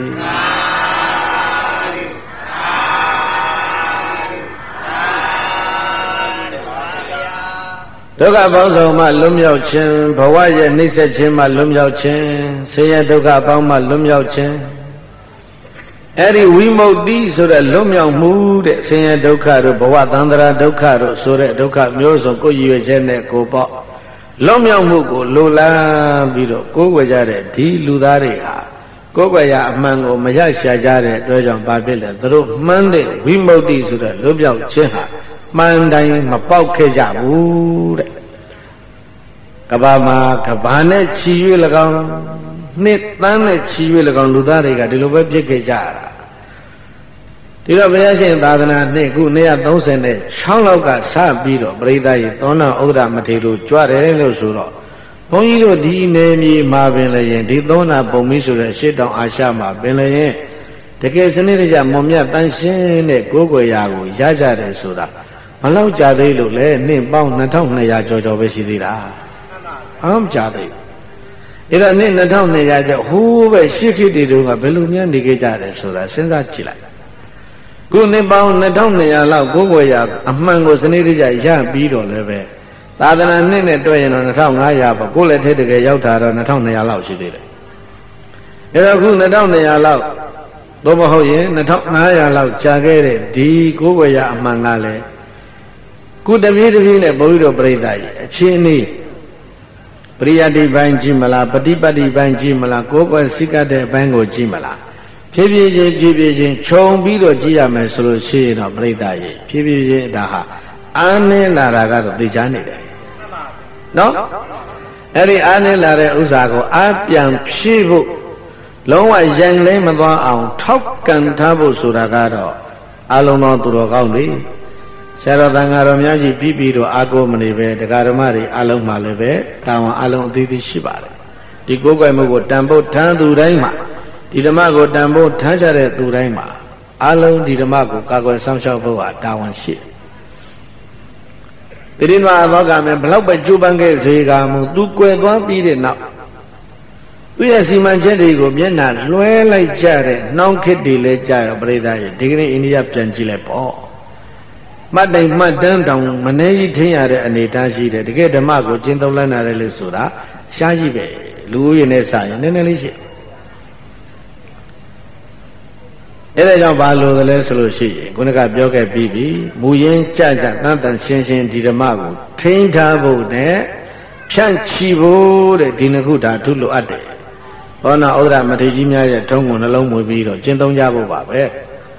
ဒုက္ခပေါင်းစုံမှလွတ်မြောက်ခြင်းဘဝရဲ့နှိမ့်ဆက်ခြင်းမှလွတ်မြောက်ခြင်းဆင်းရဲဒုက္ခပေါင်းမှလွတ်မြောက်ခြင်းအဲ့ဒီဝိမု ക്തി ဆိုတဲ့လွတ်မြောက်မှုတဲ့ဆင်းရဲဒုက္ခတို့ဘဝသန္တရာဒုက္ခတို့ဆိုတဲ့ဒုက္ခမျိုးစုံကိုယ်ရည်ရွယ်ချက်နဲ့ကိုယ်ပေါ့လွတ်မြောက်မှုကိုလိုလားပြီးတော့ကိုယ်ွယ်ကြတဲ့ဒီလူသားတွေဟာကိုယ်ွယ်ရအမှန်ကိုမရရှာကြတဲ့အတွက်ကြောင့်ဘာဖြစ်လဲသူတို့မှန်းတဲ့ဝိမု ക്തി ဆိုတဲ့လွတ်မြောက်ခြင်းဟာမှန်တိုင်းမပေါက်ခဲ့ကြဘူးတဲ့ကဘာမှာကဘာနဲ့ချီ၍၎င်းနှစ်သန်းနဲ့ချီ၍၎င်းလူသားတွေကဒီလိုပဲပြစ်ခဲ့ကြတာဒီတော့ဘုရားရှင်သာသနာနှစ်ခုနှစ်သုံး၆လောက်ကစပြီးတော့ပရိသတ်ရေသောနာဥဒ္ဒမထေရတို့ကြွတယ်လို့ဆိုတော့ဘုန်းကြီးတို့ဒီနေမြေမှာပင်လည်းရင်ဒီသောနာပုံမီဆိုတဲ့ရှေ့တောင်အာရှမှာပင်လည်းရင်တကယ်စနစ်တကျမွန်မြတ်တန်ရှင်းတဲ့ကိုယ်ွယ်ရာကိုရကြတယ်ဆိုတာမလောက်ကြသေးလို့လေနှစ်ပေါင်းနှစ်ထောင်နှစ်ရာကျော်ကျော်ပဲရှိသေးတာအားမကြသေးအဲ့ဒါနှစ်နှစ်ထောင်နှစ်ရာကျော်ဟိုးပဲရှစ်ခေတ်တည်းတုန်းကဘယ်လိုများနေခဲ့ကြတယ်ဆိုတာစဉ်းစားကြည့်လိုက်ခုနှစ်ပေါင်းနှစ်ထောင်နှစ်ရာလောက်ကိုယ်ွယ်ရာအမှန်ကိုစနစ်တကျရပြီးတော့လည်းပဲသာသနာနှစ်နဲ့တွဲရင်တော့နှစ်ထောင်ငါးရာပေါ့ကိုယ်လည်းထဲတကယ်ရောက်တာတော့နှစ်ထောင်နှစ်ရာလောက်ရှိသေးတယ်အဲ့တော့ခုနှစ်ထောင်နှစ်ရာလောက်တော့မဟုတ်ရင်နှစ်ထောင်ငါးရာလောက်ကြာခဲ့တဲ့ဒီကိုယ်ွယ်ရာအမှန်ကလည်းခုတပြေးတပြေးနဲ့ဘုန်းကြီးတို့ပြိဿကြီးအချင်းအနည်းပရိယတ္တိပိုင်းကြည့်မလားပฏิပတ်တိပိုင်းကြည့်မလားကိုယ်ကွယ်စိတ်ကတဲ့အပိုင်းကိုကြည့်မလားဖြည်းဖြည်းချင်းဖြည်းဖြည်းချင်းခြုံပြီးတော့ကြည့်ရမယ်ဆိုလို့ရှိရင်တော့ပြိဿကြီးဖြည်းဖြည်းချင်းဒါဟာအားနည်းလာတာကတော့သိချနေတယ်နော်အဲ့ဒီအားနည်းလာတဲ့ဥစ္စာကိုအားပြန်ဖြည့်ဖို့လုံးဝရိုင်လဲမသွားအောင်ထောက်ကန်ထားဖို့ဆိုတာကတော့အလုံးသောသူတော်ကောင်းတွေဆရာတော်တန်ဃာတော်များကြီးပြီးပြီးတော့အာကိုမနေပဲတရားဓမ္မတွေအလုံးမှလည်းပဲတာဝန်အလုံးအသေးသေးရှိပါတယ်ဒီကိုယ်ကွယ်မှုကိုတန်ဖို့ထမ်းသူတိုင်းမှာဒီဓမ္မကိုတန်ဖို့ထမ်းကြတဲ့သူတိုင်းမှာအလုံးဒီဓမ္မကိုကာကွယ်ဆောင်ရှောက်ဖို့ဟာတာဝန်ရှိတယ်တိရိနဝသောကမယ်ဘလောက်ပဲကြိုးပမ်းခဲ့စေကမူသူကွယ်သွားပြီးတဲ့နောက်သူရဲ့စီမံချက်တွေကိုမျက်နှာလွှဲလိုက်ကြတဲ့နှောင်းခစ်တွေလဲကြရပရိသတ်ရဲ့ဒီကနေ့အိန္ဒိယပြန်ကြည့်လိုက်ပေါ့မှတ်တိုင်မှတ်တန်းတောင်မနှဲကြီးထင်းရတဲ့အနေထားရှိတယ်တကယ်ဓမ္မကိုကျင့်သုံးလိုက်နိုင်တယ်လို့ဆိုတာရှားကြီးပဲလူဦးရေနဲ့စရင်နည်းနည်းလေးရှိအဲ့ဒါကြောင့်ဘာလို့လဲဆိုလို့ရှိရင်ခုနကပြောခဲ့ပြီးပြီမူရင်းကြကြတန်တန်ရှင်းရှင်းဒီဓမ္မကိုထိန်းထားဖို့နဲ့ဖြန့်ချီဖို့တဲ့ဒီနှစ်ခုဒါအထူးလိုအပ်တယ်ဘောနာဥဒ္ဒမထေရကြီးများရဲ့ထုံးကိုနှလုံးမွေပြီးတော့ကျင့်သုံးကြဖို့ပါပဲ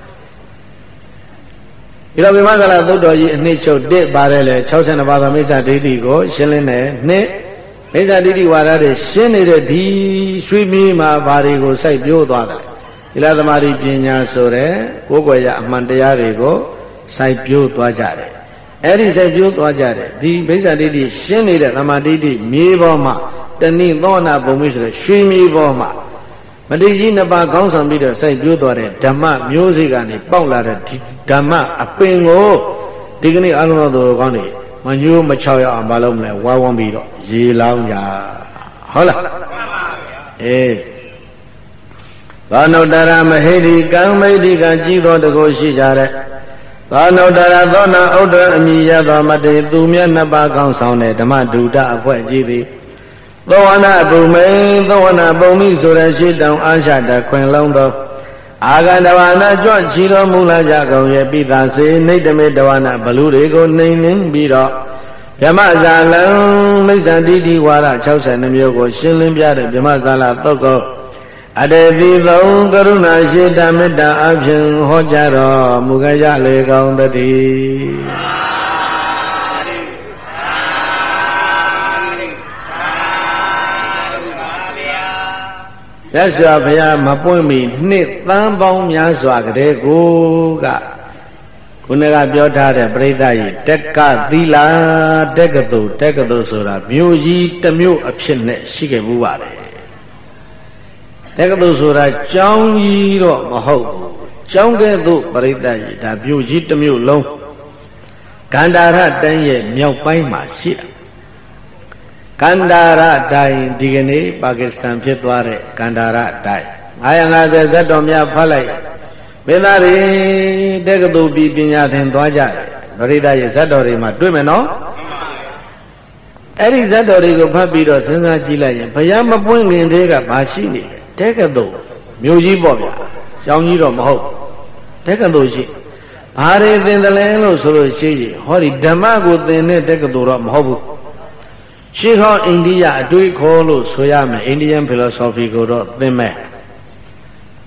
ဒီတော့ဗိမာန်ကလာသုတ်တော်ကြီးအနှစ်ချုပ်တစ်ပါတယ်လေ၆၂ပါးသောမိစ္ဆာဒိဋ္ဌိကိုရှင်းလင်းတယ်နှစ်မိစ္ဆာဒိဋ္ဌိဝါဒတွေရှင်းနေတဲ့ဒီရွှေမြေမှာဘာတွေကိုစိုက်ပျိုးသွားတယ်သီလသမာဓိပညာဆိုတဲ့ကိုယ်ွယ်ရအမှန်တရားတွေကိုစိုက်ပျိုးသွားကြတယ်အဲ့ဒီစိုက်ပျိုးသွားကြတယ်ဒီမိစ္ဆာဒိဋ္ဌိရှင်းနေတဲ့သမာဓိဋ္ဌိမြေပေါ်မှာတဏိသောနာပုံမိဆိုတဲ့ရွှေမြေပေါ်မှာမတိကြီးနှစ်ပါးခေါင်းဆောင်ပြီးတော့စိုက်ပျိုးသွားတဲ့ဓမ္မမျိုးစေ့ကနေပေါက်လာတဲ့ဒီဓမ္မအပင်ကိုဒီကနေ့အလုံးစုံတော်ကောင်းနေမညိုးမချောက်ရအောင်မလုပ်မလဲဝါဝန်းပြီးတော့ရေလောင်းကြဟုတ်လားအေးသောနုတ္တရမဟိတိကံမိတိကကြီးသောတကိုရှိကြတဲ့သောနုတ္တရသောနာဥဒ္ဒအမိယသောမတေသူမြတ်နှစ်ပါးခေါင်းဆောင်တဲ့ဓမ္မဒုဒအဖွဲ့ကြီးသည်သောဝနာဘုမေသောဝနာပုံမိဆိုတဲ့ရှိတောင်အာရှတခွင်လုံးသောအာဂန္တဝနာကြွချီတော်မူလာကြကုန်ရဲ့ပိသာစေနိတမေတဝနာဘလူတွေကိုနှိမ်နှင်းပြီးတော့ဗြဟ္မဇာလံမိစ္ဆာဒိဋ္ဌိဝါဒ၆၂မျိုးကိုရှင်းလင်းပြတဲ့ဗြဟ္မဇာလသုတ်ကိုအတေတိသုံးကရုဏာရှိတမေတ္တာအဖြင့်ဟောကြားတော်မူကြရလေကောင်းတည်းမြတ်စွာဘုရားမပွင့်မီနှစ်သန်းပေါင်းများစွာကတည်းကိုကခုနကပြောထားတဲ့ပရိသတ်ကြီးတက်ကသီလာတက်ကတုတက်ကတုဆိုတာမြို့ကြီးတစ်မြို့အဖြစ်နဲ့ရှိခဲ့ဘူးပါတယ်တက်ကတုဆိုတာကျောင်းကြီးတော့မဟုတ်ဘူးကျောင်းကဲ့သို့ပရိသတ်ကြီးဒါမြို့ကြီးတစ်မြို့လုံးကန္တာရတန်းရဲ့မြောက်ပိုင်းမှာရှိတာကန္တာရတိုင်းဒီကနေ့ပါကစ္စတန်ဖြစ်သွားတဲ့ကန္တာရတိုင်းငါး၅၀ဇတ်တော်များဖတ်လိုက်မင်းသားတွေတက္ကသိုလ်ပြီးပညာသင်သွားကြတယ်ပရိသတ်ရဲ့ဇတ်တော်တွေမှာတွေ့မယ်နော်အဲ့ဒီဇတ်တော်တွေကိုဖတ်ပြီးတော့စဉ်းစားကြည့်လိုက်ရင်ဘုရားမပွင့်ခင်တည်းကဘာရှိနေလဲတက္ကသိုလ်မြို့ကြီးပေါ့ဗျာကျောင်းကြီးတော့မဟုတ်တက္ကသိုလ်ရှိဘာတွေသင်တယ်လဲလို့ဆိုလို့ရှိရင်ဟောဒီဓမ္မကိုသင်တဲ့တက္ကသိုလ်တော့မဟုတ်ဘူးရှေးဟောအိန္ဒိယအတွေးခေါ်လို့ဆိုရမယ် Indian philosophy ကိုတော့သင်မယ်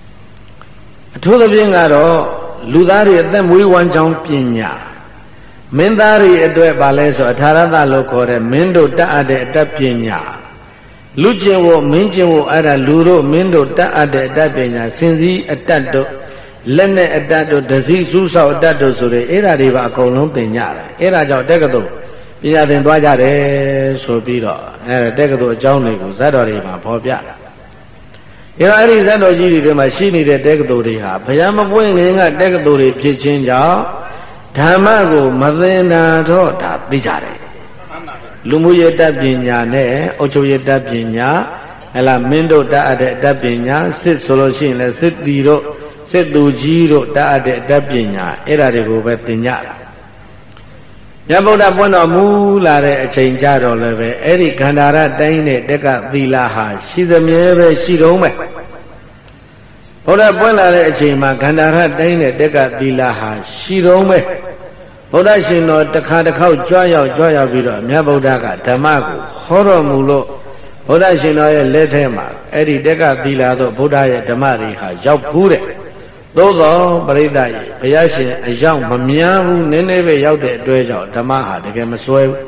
အထူးသဖြင့်ကတော့လူသားတွေအသက်မွေးဝမ်းကြောင်းပညာမင်းသားတွေအတွက်ပါလဲဆိုအထာရသလို့ခေါ်တဲ့မင်းတို့တတ်အပ်တဲ့အတတ်ပညာလူကျင်ဖို့မင်းကျင်ဖို့အဲ့ဒါလူတို့မင်းတို့တတ်အပ်တဲ့အတတ်ပညာစင်စည်းအတတ်တို့လက်နဲ့အတတ်တို့ဒစီစူးဆောက်အတတ်တို့ဆိုတဲ့အဲ့ဒါတွေပါအကုန်လုံးသင်ကြတယ်အဲ့ဒါကြောင့်တက္ကသိုလ်ပညာသင်သွားကြတယ်ဆိုပြီးတော့အဲ့တက္ကသိုလ်အကြောင်းတွေကိုဇတ်တော်တွေမှာဖော်ပြတယ်။အဲ့ဒီဇတ်တော်ကြီးတွေမှာရှိနေတဲ့တက္ကသိုလ်တွေဟာဘုရားမပွင့်ခင်ကတက္ကသိုလ်တွေဖြစ်ခြင်းကြောင့်ဓမ္မကိုမသင်တာတော့ဒါသိကြတယ်။လူမှုရေးတတ်ပညာနဲ့အုပ်ချုပ်ရေးတတ်ပညာဟဲ့လားမင်းတို့တတ်အပ်တဲ့တတ်ပညာစစ်ဆိုလို့ရှိရင်လည်းစစ်တီတို့စစ်သူကြီးတို့တတ်အပ်တဲ့တတ်ပညာအဲ့ဒါတွေကိုပဲသင်ကြတာမြတ်ဗုဒ္ဓပွင့်တော်မူလာတဲ့အချိန်ကြတော့လည်းပဲအဲ့ဒီခန္ဓာရတိုင်းနဲ့တက္ကသီလဟာရှိသမြဲပဲရှိတော့မယ်ဗုဒ္ဓပွင့်လာတဲ့အချိန်မှာခန္ဓာရတိုင်းနဲ့တက္ကသီလဟာရှိတော့မယ်ဗုဒ္ဓရှင်တော်တစ်ခါတစ်ခေါက်ကြွရောက်ကြွရောက်ပြီးတော့မြတ်ဗုဒ္ဓကဓမ္မကိုဟောတော်မူလို့ဗုဒ္ဓရှင်တော်ရဲ့လက်ထဲမှာအဲ့ဒီတက္ကသီလသို့ဗုဒ္ဓရဲ့ဓမ္မတွေဟာရောက်ဖူးတယ်သို့သောပရိသတ်ရေဘုရားရှင်အရောက်မများဘူးနည်းနည်းပဲရောက်တဲ့အတွက်ကြောင့်ဓမ္မဟာတကယ်မစွဲဘူး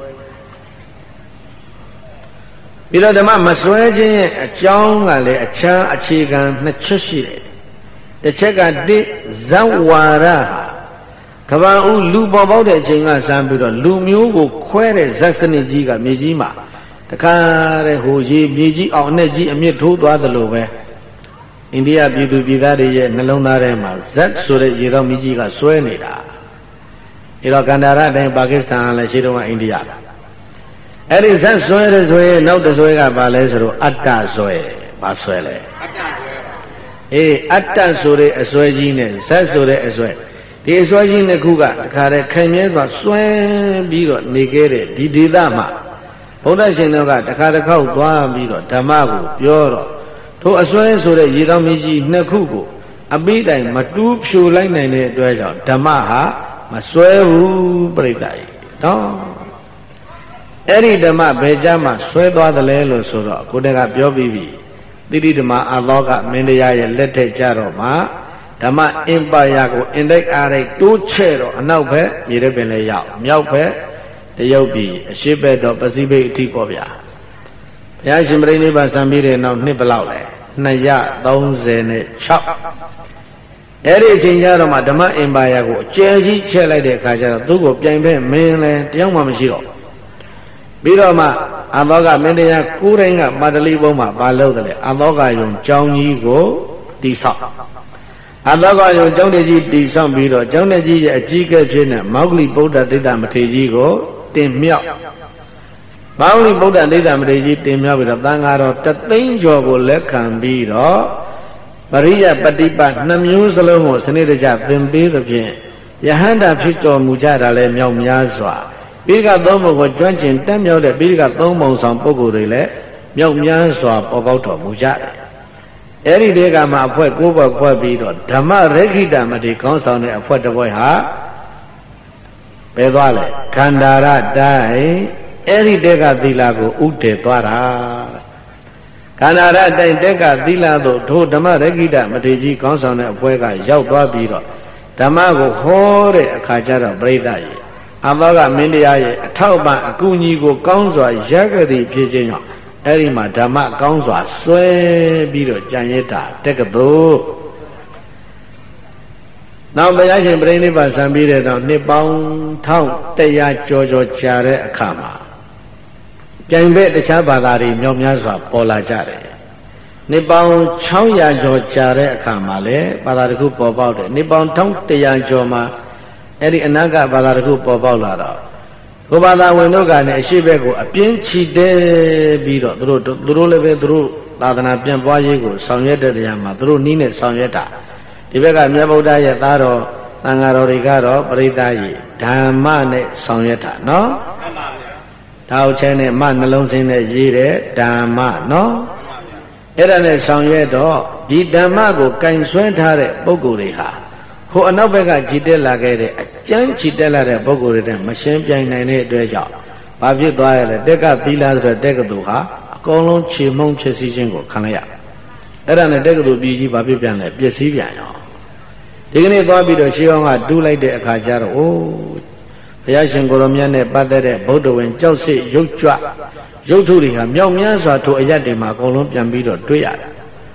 ပြီးတော့ဓမ္မမစွဲခြင်းရဲ့အကြောင်းကလည်းအခြားအခြေခံနှစ်ချက်ရှိတယ်တစ်ချက်ကတိဇဝါရဟာကဘာဦးလူပေါ်ပေါက်တဲ့အချိန်ကစမ်းပြီးတော့လူမျိုးကိုခွဲတဲ့ဇက်စနစ်ကြီးကမြေကြီးမှာတခါတဲ့ဟိုရေမြေကြီးအောင်အနဲ့ကြီးအမြင့်ထိုးသွားသလိုပဲအိန္ဒိယပြည်သူပြည်သားတွေရဲ့နှလုံးသားထဲမှာဇက်ဆိုတဲ့ရေတော်မြကြီးကစွဲနေတာအဲတော့ကန္တာရအတိုင်းပါကစ္စတန်ကလည်းရှိတော့ကအိန္ဒိယအဲ့ဒီဇက်စွဲတဲ့စွဲနောက်တစ်စွဲကဘာလဲဆိုတော့အတ္တစွဲဘာစွဲလဲအတ္တစွဲအေးအတ္တဆိုတဲ့အစွဲကြီးနဲ့ဇက်ဆိုတဲ့အစွဲဒီအစွဲကြီးနှစ်ခုကတခါတည်းခိုင်မြဲစွာစွဲပြီးတော့နေခဲ့တဲ့ဒီဒေသမှာဘုရားရှင်တော်ကတခါတစ်ခေါက်သွားပြီးတော့ဓမ္မကိုပြောတော့ထိုအစွဲဆိုတဲ့ရေတော်မြကြီးနှစ်ခုကိုအပိတိုင်မတူးဖြိုလိုက်နိုင်တဲ့အတွက်ကြောင့်ဓမ္မဟာမစွဲဘူးပြိတ္တာကြီးနော်အဲ့ဒီဓမ္မဘယ်ကြမှာစွဲသွားတယ်လဲလို့ဆိုတော့ကိုတကပြောပြီးပြီတိတိဓမ္မအလောကမင်းတရားရဲ့လက်ထက်ကြတော့မှဓမ္မအင်ပါယာကိုအင်ဒိတ်အားလိုက်တိုးချဲ့တော့အနောက်ဘက်မြေတဲ့ပင်လည်းရောက်မြောက်ဘက်တရုတ်ပြည်အရှေ့ဘက်တော့ပစိဖိတ်အထိပေါ့ဗျာဘုရားရှင်ပြိဋိဘဆံပြီးတဲ့နောက်နှစ်ဘလောက်လဲနှစ်ရသုံးဆယ်နဲ့ခြောက်အဲ့ဒီအချိန်ကျတော့မှဓမ္မအင်ပါယာကိုအကျယ်ကြီးချဲ့လိုက်တဲ့အခါကျတော့သူ့ကိုပြိုင်ဖက်မင်းလဲတယောက်မှမရှိတော့ပြီးတော့မှအသောကမင်းတရားကိုးတိုင်းကပါတလီဘုံမှာပါလို့တယ်အသောကယုံကျောင်းကြီးကိုတိဆောက်အသောကယုံကျောင်းတကြီးတိဆောက်ပြီးတော့ကျောင်းတကြီးရဲ့အကြီးကဲဖြစ်နေမောဂလိဗုဒ္ဓဒိဋ္ဌမထေရကြီးကိုတင်မြောက်မောဂလိဗုဒ္ဓဒိဋ္ဌမထေရကြီးတင်မြောက်ပြီးတော့သံဃာတော်တသိန်းကျော်ကိုလက်ခံပြီးတော့ပရိယပฏิပတ်နှမျိုးစလုံးကိုစနစ်တကျသင်ပေးသဖြင့်ယဟန္တာဖြစ်တော်မူကြတာလဲမြောက်များစွာပိဋကသုံးပုံကိုကျွမ်းကျင်တက်မြောက်တဲ့ပိဋကသုံးပုံဆောင်ပုဂ္ဂိုလ်တွေလည်းမြောက်များစွာပေါ်ပေါက်တော်မူကြတယ်။အဲဒီတေကမှာအဖွဲ့ကိုးဘက်ဖွဲ့ပြီးတော့ဓမ္မရခိတမတိခေါင်းဆောင်တဲ့အဖွဲ့တစ်ဖွဲ့ဟာဘယ်သွားလဲခန္ဓာရတိုင်းအဲဒီတေကသီလကိုဥတည်သွားတာခန္ဓာရတိုင်းတေကသီလသို့ထိုဓမ္မရခိတမတိကြီးခေါင်းဆောင်တဲ့အဖွဲ့ကရောက်သွားပြီးတော့ဓမ္မကိုဟောတဲ့အခါကျတော့ပြိဿရေအဘောကမင်းတရားရဲ့အထောက်ပံ့အကူအညီကိုကောင်းစွာရခဲ့သည်ဖြစ်ခြင်းကြောင့်အဲ့ဒီမှာဓမ္မကောင်းစွာဆွဲပြီးတော့ကြံရတာတက္ကသိုလ်နောက်ဘုရားရှင်ပြိဋိဘဆံပြီးတဲ့တော့နှစ်ပေါင်းထောင်တရားကျော်ကျော်ကြာတဲ့အခါမှာပြိုင်ဘက်တခြားဘာသာတွေမြောက်များစွာပေါ်လာကြတယ်နှစ်ပေါင်း၆ရာကျော်ကြာတဲ့အခါမှာလည်းဘာသာတစ်ခုပေါ်ပေါက်တယ်နှစ်ပေါင်း၁၁၀၀ကျော်မှာအဲ့ဒီအနာဂတ်ဘာသာတစ်ခုပေါ်ပေါက်လာတော့ကိုဘာသာဝင်တို့ကလည်းအရှိဘက်ကိုအပြင်းချီတဲပြီးတော့သူတို့သူတို့လည်းပဲသူတို့သာသနာပြန်ပွားရေးကိုဆောင်ရွက်တဲ့နေရာမှာသူတို့နီးနဲ့ဆောင်ရွက်တာဒီဘက်ကမြတ်ဗုဒ္ဓရဲ့သားတော်သံဃာတော်တွေကတော့ပရိသတ်ကြီးဓမ္မနဲ့ဆောင်ရွက်တာနော်မှန်ပါဗျာဒါဟုတ်ချဲနဲ့မနှလုံးစင်းနဲ့ရေးတဲ့ဓမ္မနော်အဲ့ဒါနဲ့ဆောင်ရွက်တော့ဒီဓမ္မကိုကင်ဆွဲထားတဲ့ပုဂ္ဂိုလ်တွေဟာဟိုအနောက်ဘက်ကကြည်တက်လာခဲ့တဲ့အကျမ်းကြည်တက်လာတဲ့ပုဂ္ဂိုလ်တွေနဲ့မရှင်းပြိုင်နိုင်တဲ့အတွက်ကြောင့်ဘာဖြစ်သွားရလဲတက်ကသီလဆိုတဲ့တက္ကသိုလ်ဟာအကုန်လုံးခြေမှုန်းဖြစ်စည်းခြင်းကိုခံလိုက်ရအဲ့ဒါနဲ့တက္ကသိုလ်ပြည်ကြီးဘာဖြစ်ပြန်လဲပျက်စီးပြန်ရောဒီကနေ့သွားပြီးတော့ရှေးအောင်ကတူးလိုက်တဲ့အခါကျတော့အိုးဘုရားရှင်ကိုရောမြတ်နဲ့ပတ်သက်တဲ့ဗုဒ္ဓဝင်ကြောက်စစ်ရုပ်ကြွရုပ်ထုတွေဟာမြောက်များစွာထိုအရက်တွေမှာအကုန်လုံးပြန်ပြီးတော့တွေ့ရတယ်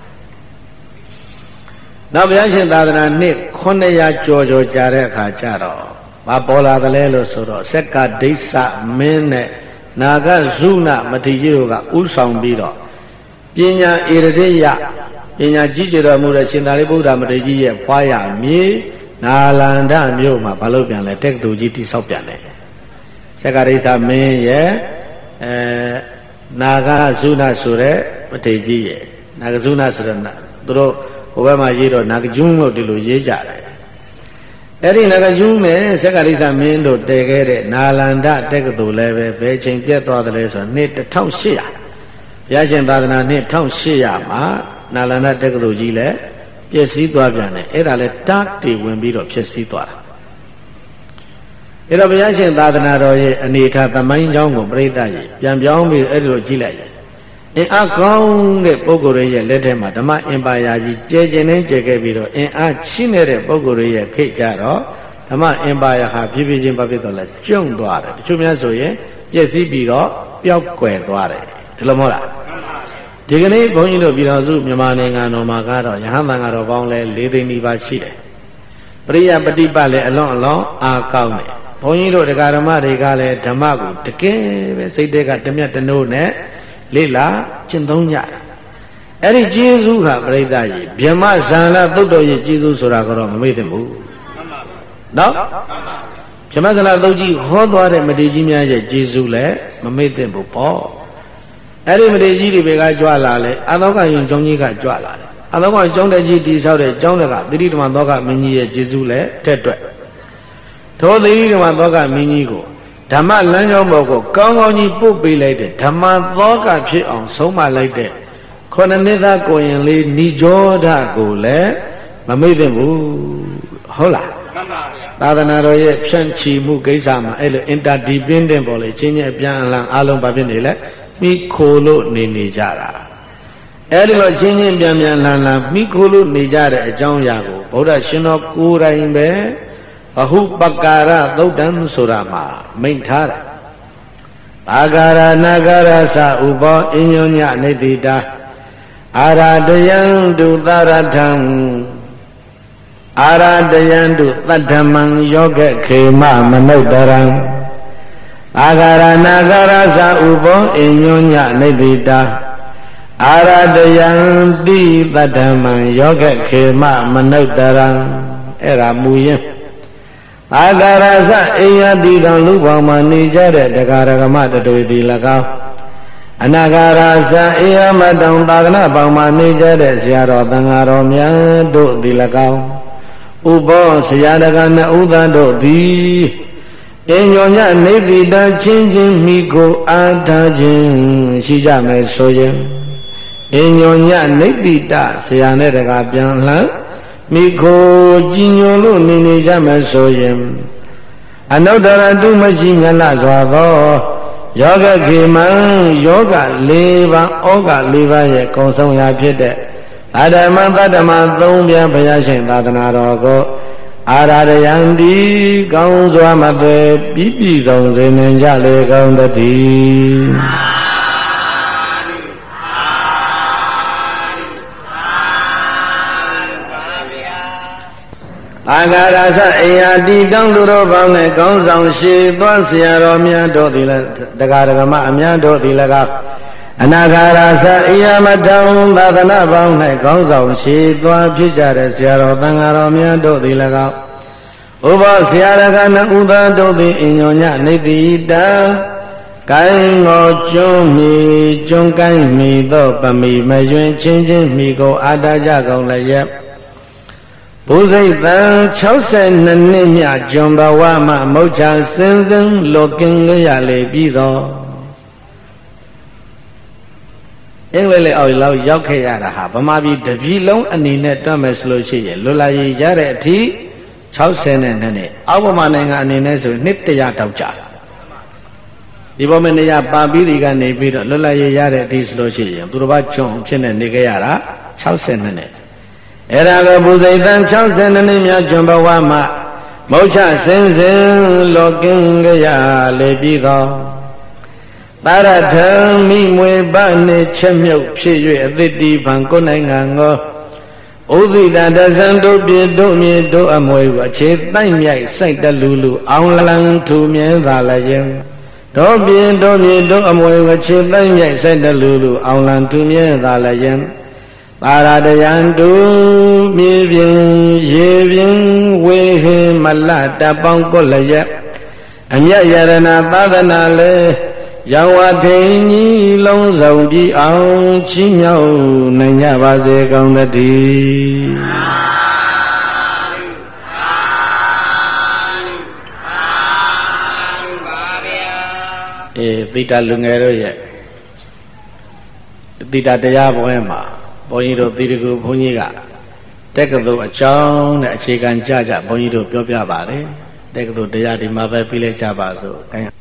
နောက်ဘုရားရှင်သာသနာနှစ်ခုနှစ်ရာကျော်ကျော်ကြာတဲ့အခါကျတော့ဘာပေါ်လာသလဲလို့ဆိုတော့စက္ကဒိဋ္ဌမင်းနဲ့နာဂဇုနမထေရကြီးတို့ကဥဆောင်ပြီးတော့ပညာဧရတိယပညာကြီးကျယ်တော်မူတဲ့ရှင်သာရိပုတ္တမထေရကြီးရဲ့ဖွားရမြေနာလန္ဒမြို့မှာဘာလို့ပြန်လဲတက္ကသိုလ်ကြီးတိဆောက်ပြန်တယ်စက္ကဒိဋ္ဌမင်းရဲ့အဲနာဂဇုနဆိုတဲ့မထေရကြီးရဲ့နာဂဇုနဆိုတဲ့သူတို့ဟိုဘက်မှာရေးတော့နာဂဂျုံလို့ဒီလိုရေးကြတယ်အဲ့ဒီနာဂဂျုံနဲ့စက္ကဒိဋ္ဌမင်းတို့တည်ခဲ့တဲ့နာလန္ဒတက္ကသိုလ်လည်းပဲဘယ်ချိန်ပြတ်သွားတယ်လဲဆိုတော့နှစ်တစ်ထောင်ရှစ်ရာဘုရားရှင်သာသနာနှစ်တစ်ထောင်ရှစ်ရာမှာနာလန္ဒတက္ကသိုလ်ကြီးလည်းပျက်စီးသွားပြန်တယ်အဲ့ဒါလည်းတားတီဝင်ပြီးတော့ဖြစ်စည်းသွားတာအဲ့တော့ဘုရားရှင်သာသနာတော်ရဲ့အနေထားသမိုင်းကြောင်းကိုပြိဿကြီးပြန်ပြောင်းပြီးအဲ့ဒီလိုကြည့်လိုက်ရင်အင်အားကောင်းတဲ့ပုဂ္ဂိုလ်ရဲ့လက်ထဲမှာဓမ္မအင်ပါယာကြီးကျဲကျင်နေကျဲခဲ့ပြီးတော့အင်အားရှိနေတဲ့ပုဂ္ဂိုလ်ရဲ့ခိတ်ကြတော့ဓမ္မအင်ပါယာဟာဖြည်းဖြည်းချင်းဘာဖြစ်တော့လဲကျုံသွားတယ်တချို့များဆိုရင်ပျက်စီးပြီးတော့ပျောက်ကွယ်သွားတယ်ဒီလိုမဟုတ်လားဒီကနေ့ဘုန်းကြီးတို့ပြည်တော်စုမြန်မာနိုင်ငံတော်မှာကတော့ယဟန်သံဃာတော်ပေါင်းလဲ၄သိန်းနီးပါးရှိတယ်ပရိယပฏิပတ်လည်းအလွန်အလွန်အားကောင်းတယ်ဘုန်းကြီးတို့တရားဓမ္မတွေကလည်းဓမ္မကိုတကယ်ပဲစိတ်တွေကတမျက်တနိုးနဲ့လေ့လာကျင့်သုံးကြတယ်အဲ့ဒီကျေးဇူးဟာပြိဿကြီးဗြဟ္မဇာလသုတ်တော်ရဲ့ကျေးဇူးဆိုတာကတော့မမေ့သင့်ဘူးနော်ဗြဟ္မဇာလသုတ်ကြီးဟောသွားတဲ့မထေရကြီးများရဲ့ကျေးဇူးလည်းမမေ့သင့်ဘူးပေါ့အဲ့ဒီမထေရကြီးတွေဘက်ကကြွလာလဲအသောကယုံကျောင်းကြီးကကြွလာတယ်အသောကကျောင်းတဲ့ကြီးတည်ဆောက်တဲ့ကျောင်းတွေကသတိဓမ္မသောကမင်းကြီးရဲ့ကျေးဇူးလည်းတက်တွက်ထိုသတိဓမ္မသောကမင်းကြီးကိုဓမ္မလမ်းကြောင်းပေါ်ကိုကောင်းကောင်းကြီးပို့ပေးလိုက်တဲ့ဓမ္မသောကဖြစ်အောင်ဆုံးမလိုက်တဲ့ခုနှစ်နှစ်သားကိုရင်လေးဏိကြောဓကိုလည်းမမေ့သင့်ဘူးဟုတ်လားမှန်ပါဗျာသာသနာတော်ရဲ့ဖြန့်ချီမှုကိစ္စမှာအဲ့လို interdependent ပေါ်လေချင်းချင်းအပြန်အလှန်အားလုံးဘာဖြစ်နေလဲမိခိုလို့နေနေကြတာအဲ့ဒီလိုချင်းချင်းပြန်ပြန်လှန်လှန်မိခိုလို့နေကြတဲ့အကြောင်းအရာကိုဗုဒ္ဓရှင်တော်ကိုယ်တိုင်ပဲဘဟုပက္ကာရသုတ်တံဆိုတာမှာမိန့်ထားတယ်အာဂါရနာဂါရသဥပောအညုညနေတိတာအာရတယံတုသရထံအာရတယံတုသတ္ထမံယောဂခေမမနုဿရံအာဂါရနာဂါရသဥပောအညုညနေတိတာအာရတယံတိသတ္ထမံယောဂခေမမနုဿရံအဲ့ဒါမူရင်းအာဂါရသအိယတိတံလူပေါင်းမှာနေကြတဲ့တရားရကမတတွေသည်၎င်းအနာဂါရသအိယမတံသာသနာပေါင်းမှာနေကြတဲ့ဆရာတော်သံဃာတော်များတို့သည်၎င်းဥပောဆရာတကနဥဒ္ဒတို့သည်အညောညနေတိတချင်းချင်းမိကိုအားထားခြင်းရှိကြမယ်ဆိုရင်အညောညနေတိတဆရာနဲ့တကပြန်လှမ်းမိခိုကြည်ညိုလို့နေနေကြမယ်ဆိုရင်အနုတ္တရတုမရှိမြတ်လစွာသောယောဂခေမံယောဂ၄ပါးဩဃ၄ပါးရဲ့ကုံဆုံးရာဖြစ်တဲ့အာဓမ္မသတ္တမသုံးပြဘုရားရှင်သာသနာတော်ကိုအာရရယံဒီကောင်းစွာမသွေပြည့်ပြည့်စုံစေနိုင်ကြလေကောင်းတည်းအာဂါရသအိယာတိတောင်းသူတို့ပေါင်းနဲ့ကောင်းဆောင်ရှိသွားဆရာတော်များတို့သည်လည်းတရားဓမ္မအများတို့သည်လည်းအနာဂါရသအိယာမထောင်သာသနာပေါင်း၌ကောင်းဆောင်ရှိသွားဖြစ်ကြတဲ့ဆရာတော်သံဃာတော်များတို့သည်လည်းဥပဆရာရကနဥဒ္ဒတို့သည်အညောညနေတိတံကိုင်းငေါကျွန်းမီကျွန်းကိုင်းမီသောပမီမယွင်ချင်းချင်းမိကိုအာတာကြကုန်လည်းရဲ့ဘုဇိတ်တံ၆၂နှစ်မြကျွံဘဝမှမုတ်ချစင်စင်လောကင်းလေးရလေပြီးတော့အင်္ဂလိပ်အော်လောက်ရောက်ခဲ့ရတာဟာဗမာပြည်တပြည်လုံးအနေနဲ့တွက်မယ်ဆိုလို့ရှိရင်လွတ်လပ်ရေးရတဲ့အထိ၆၂နှစ်အောက်ဗမာနိုင်ငံအနေနဲ့ဆိုနှစ်တရာတောက်ကြဒီပေါ်မှာနေရပါပြီးဒီကနေပြီးတော့လွတ်လပ်ရေးရတဲ့အထိဆိုလို့ရှိရင်သူတော်ဘာကျွန်းဖြစ်နေနေခဲ့ရတာ၆၂နှစ်အဲ့ဒါကဘုဇိတံ၆၂နှစ်မြကျွံဘဝမှာမောချစင်စင်လောကင်ကြရလေပြီးသောပါရထံမိမွေပနှင့်ချက်မြုပ်ဖြစ်၍အသစ်တီဖန်ကိုယ်နိုင်ငံကိုဥဒိတတဇံတို့ပြေတို့မြေတို့အမွေကိုအခြေတိုက်မြိုက်စိုက်တလူလူအောင်လံထူမြဲသာလည်းတို့ပြေတို့မြေတို့အမွေကိုအခြေတိုက်မြိုက်စိုက်တလူလူအောင်လံထူမြဲသာလည်းပါရတယံတုမြေပြင်ရေပြင်ဝေဟင်မလတပေါင်းကိုလည်းရအမြတ်ယရဏသာသနာလေရောင်ဝထိန်ကြီးလုံးစုံပြီးအောင်ချီးမြှောက်နိုင်ကြပါစေကောင်းသတည်းအေးတိတလူငယ်တို့ရဲ့တိတတရားပွဲမှာဘုန်းကြီးတို့သီတကူဘုန်းကြီးကတက္ကသိုလ်အကြောင်းနဲ့အခြေခံကြကြဘုန်းကြီးတို့ပြောပြပါတယ်တက္ကသိုလ်တရားဒီမှာပဲပြီးလဲကြပါစို့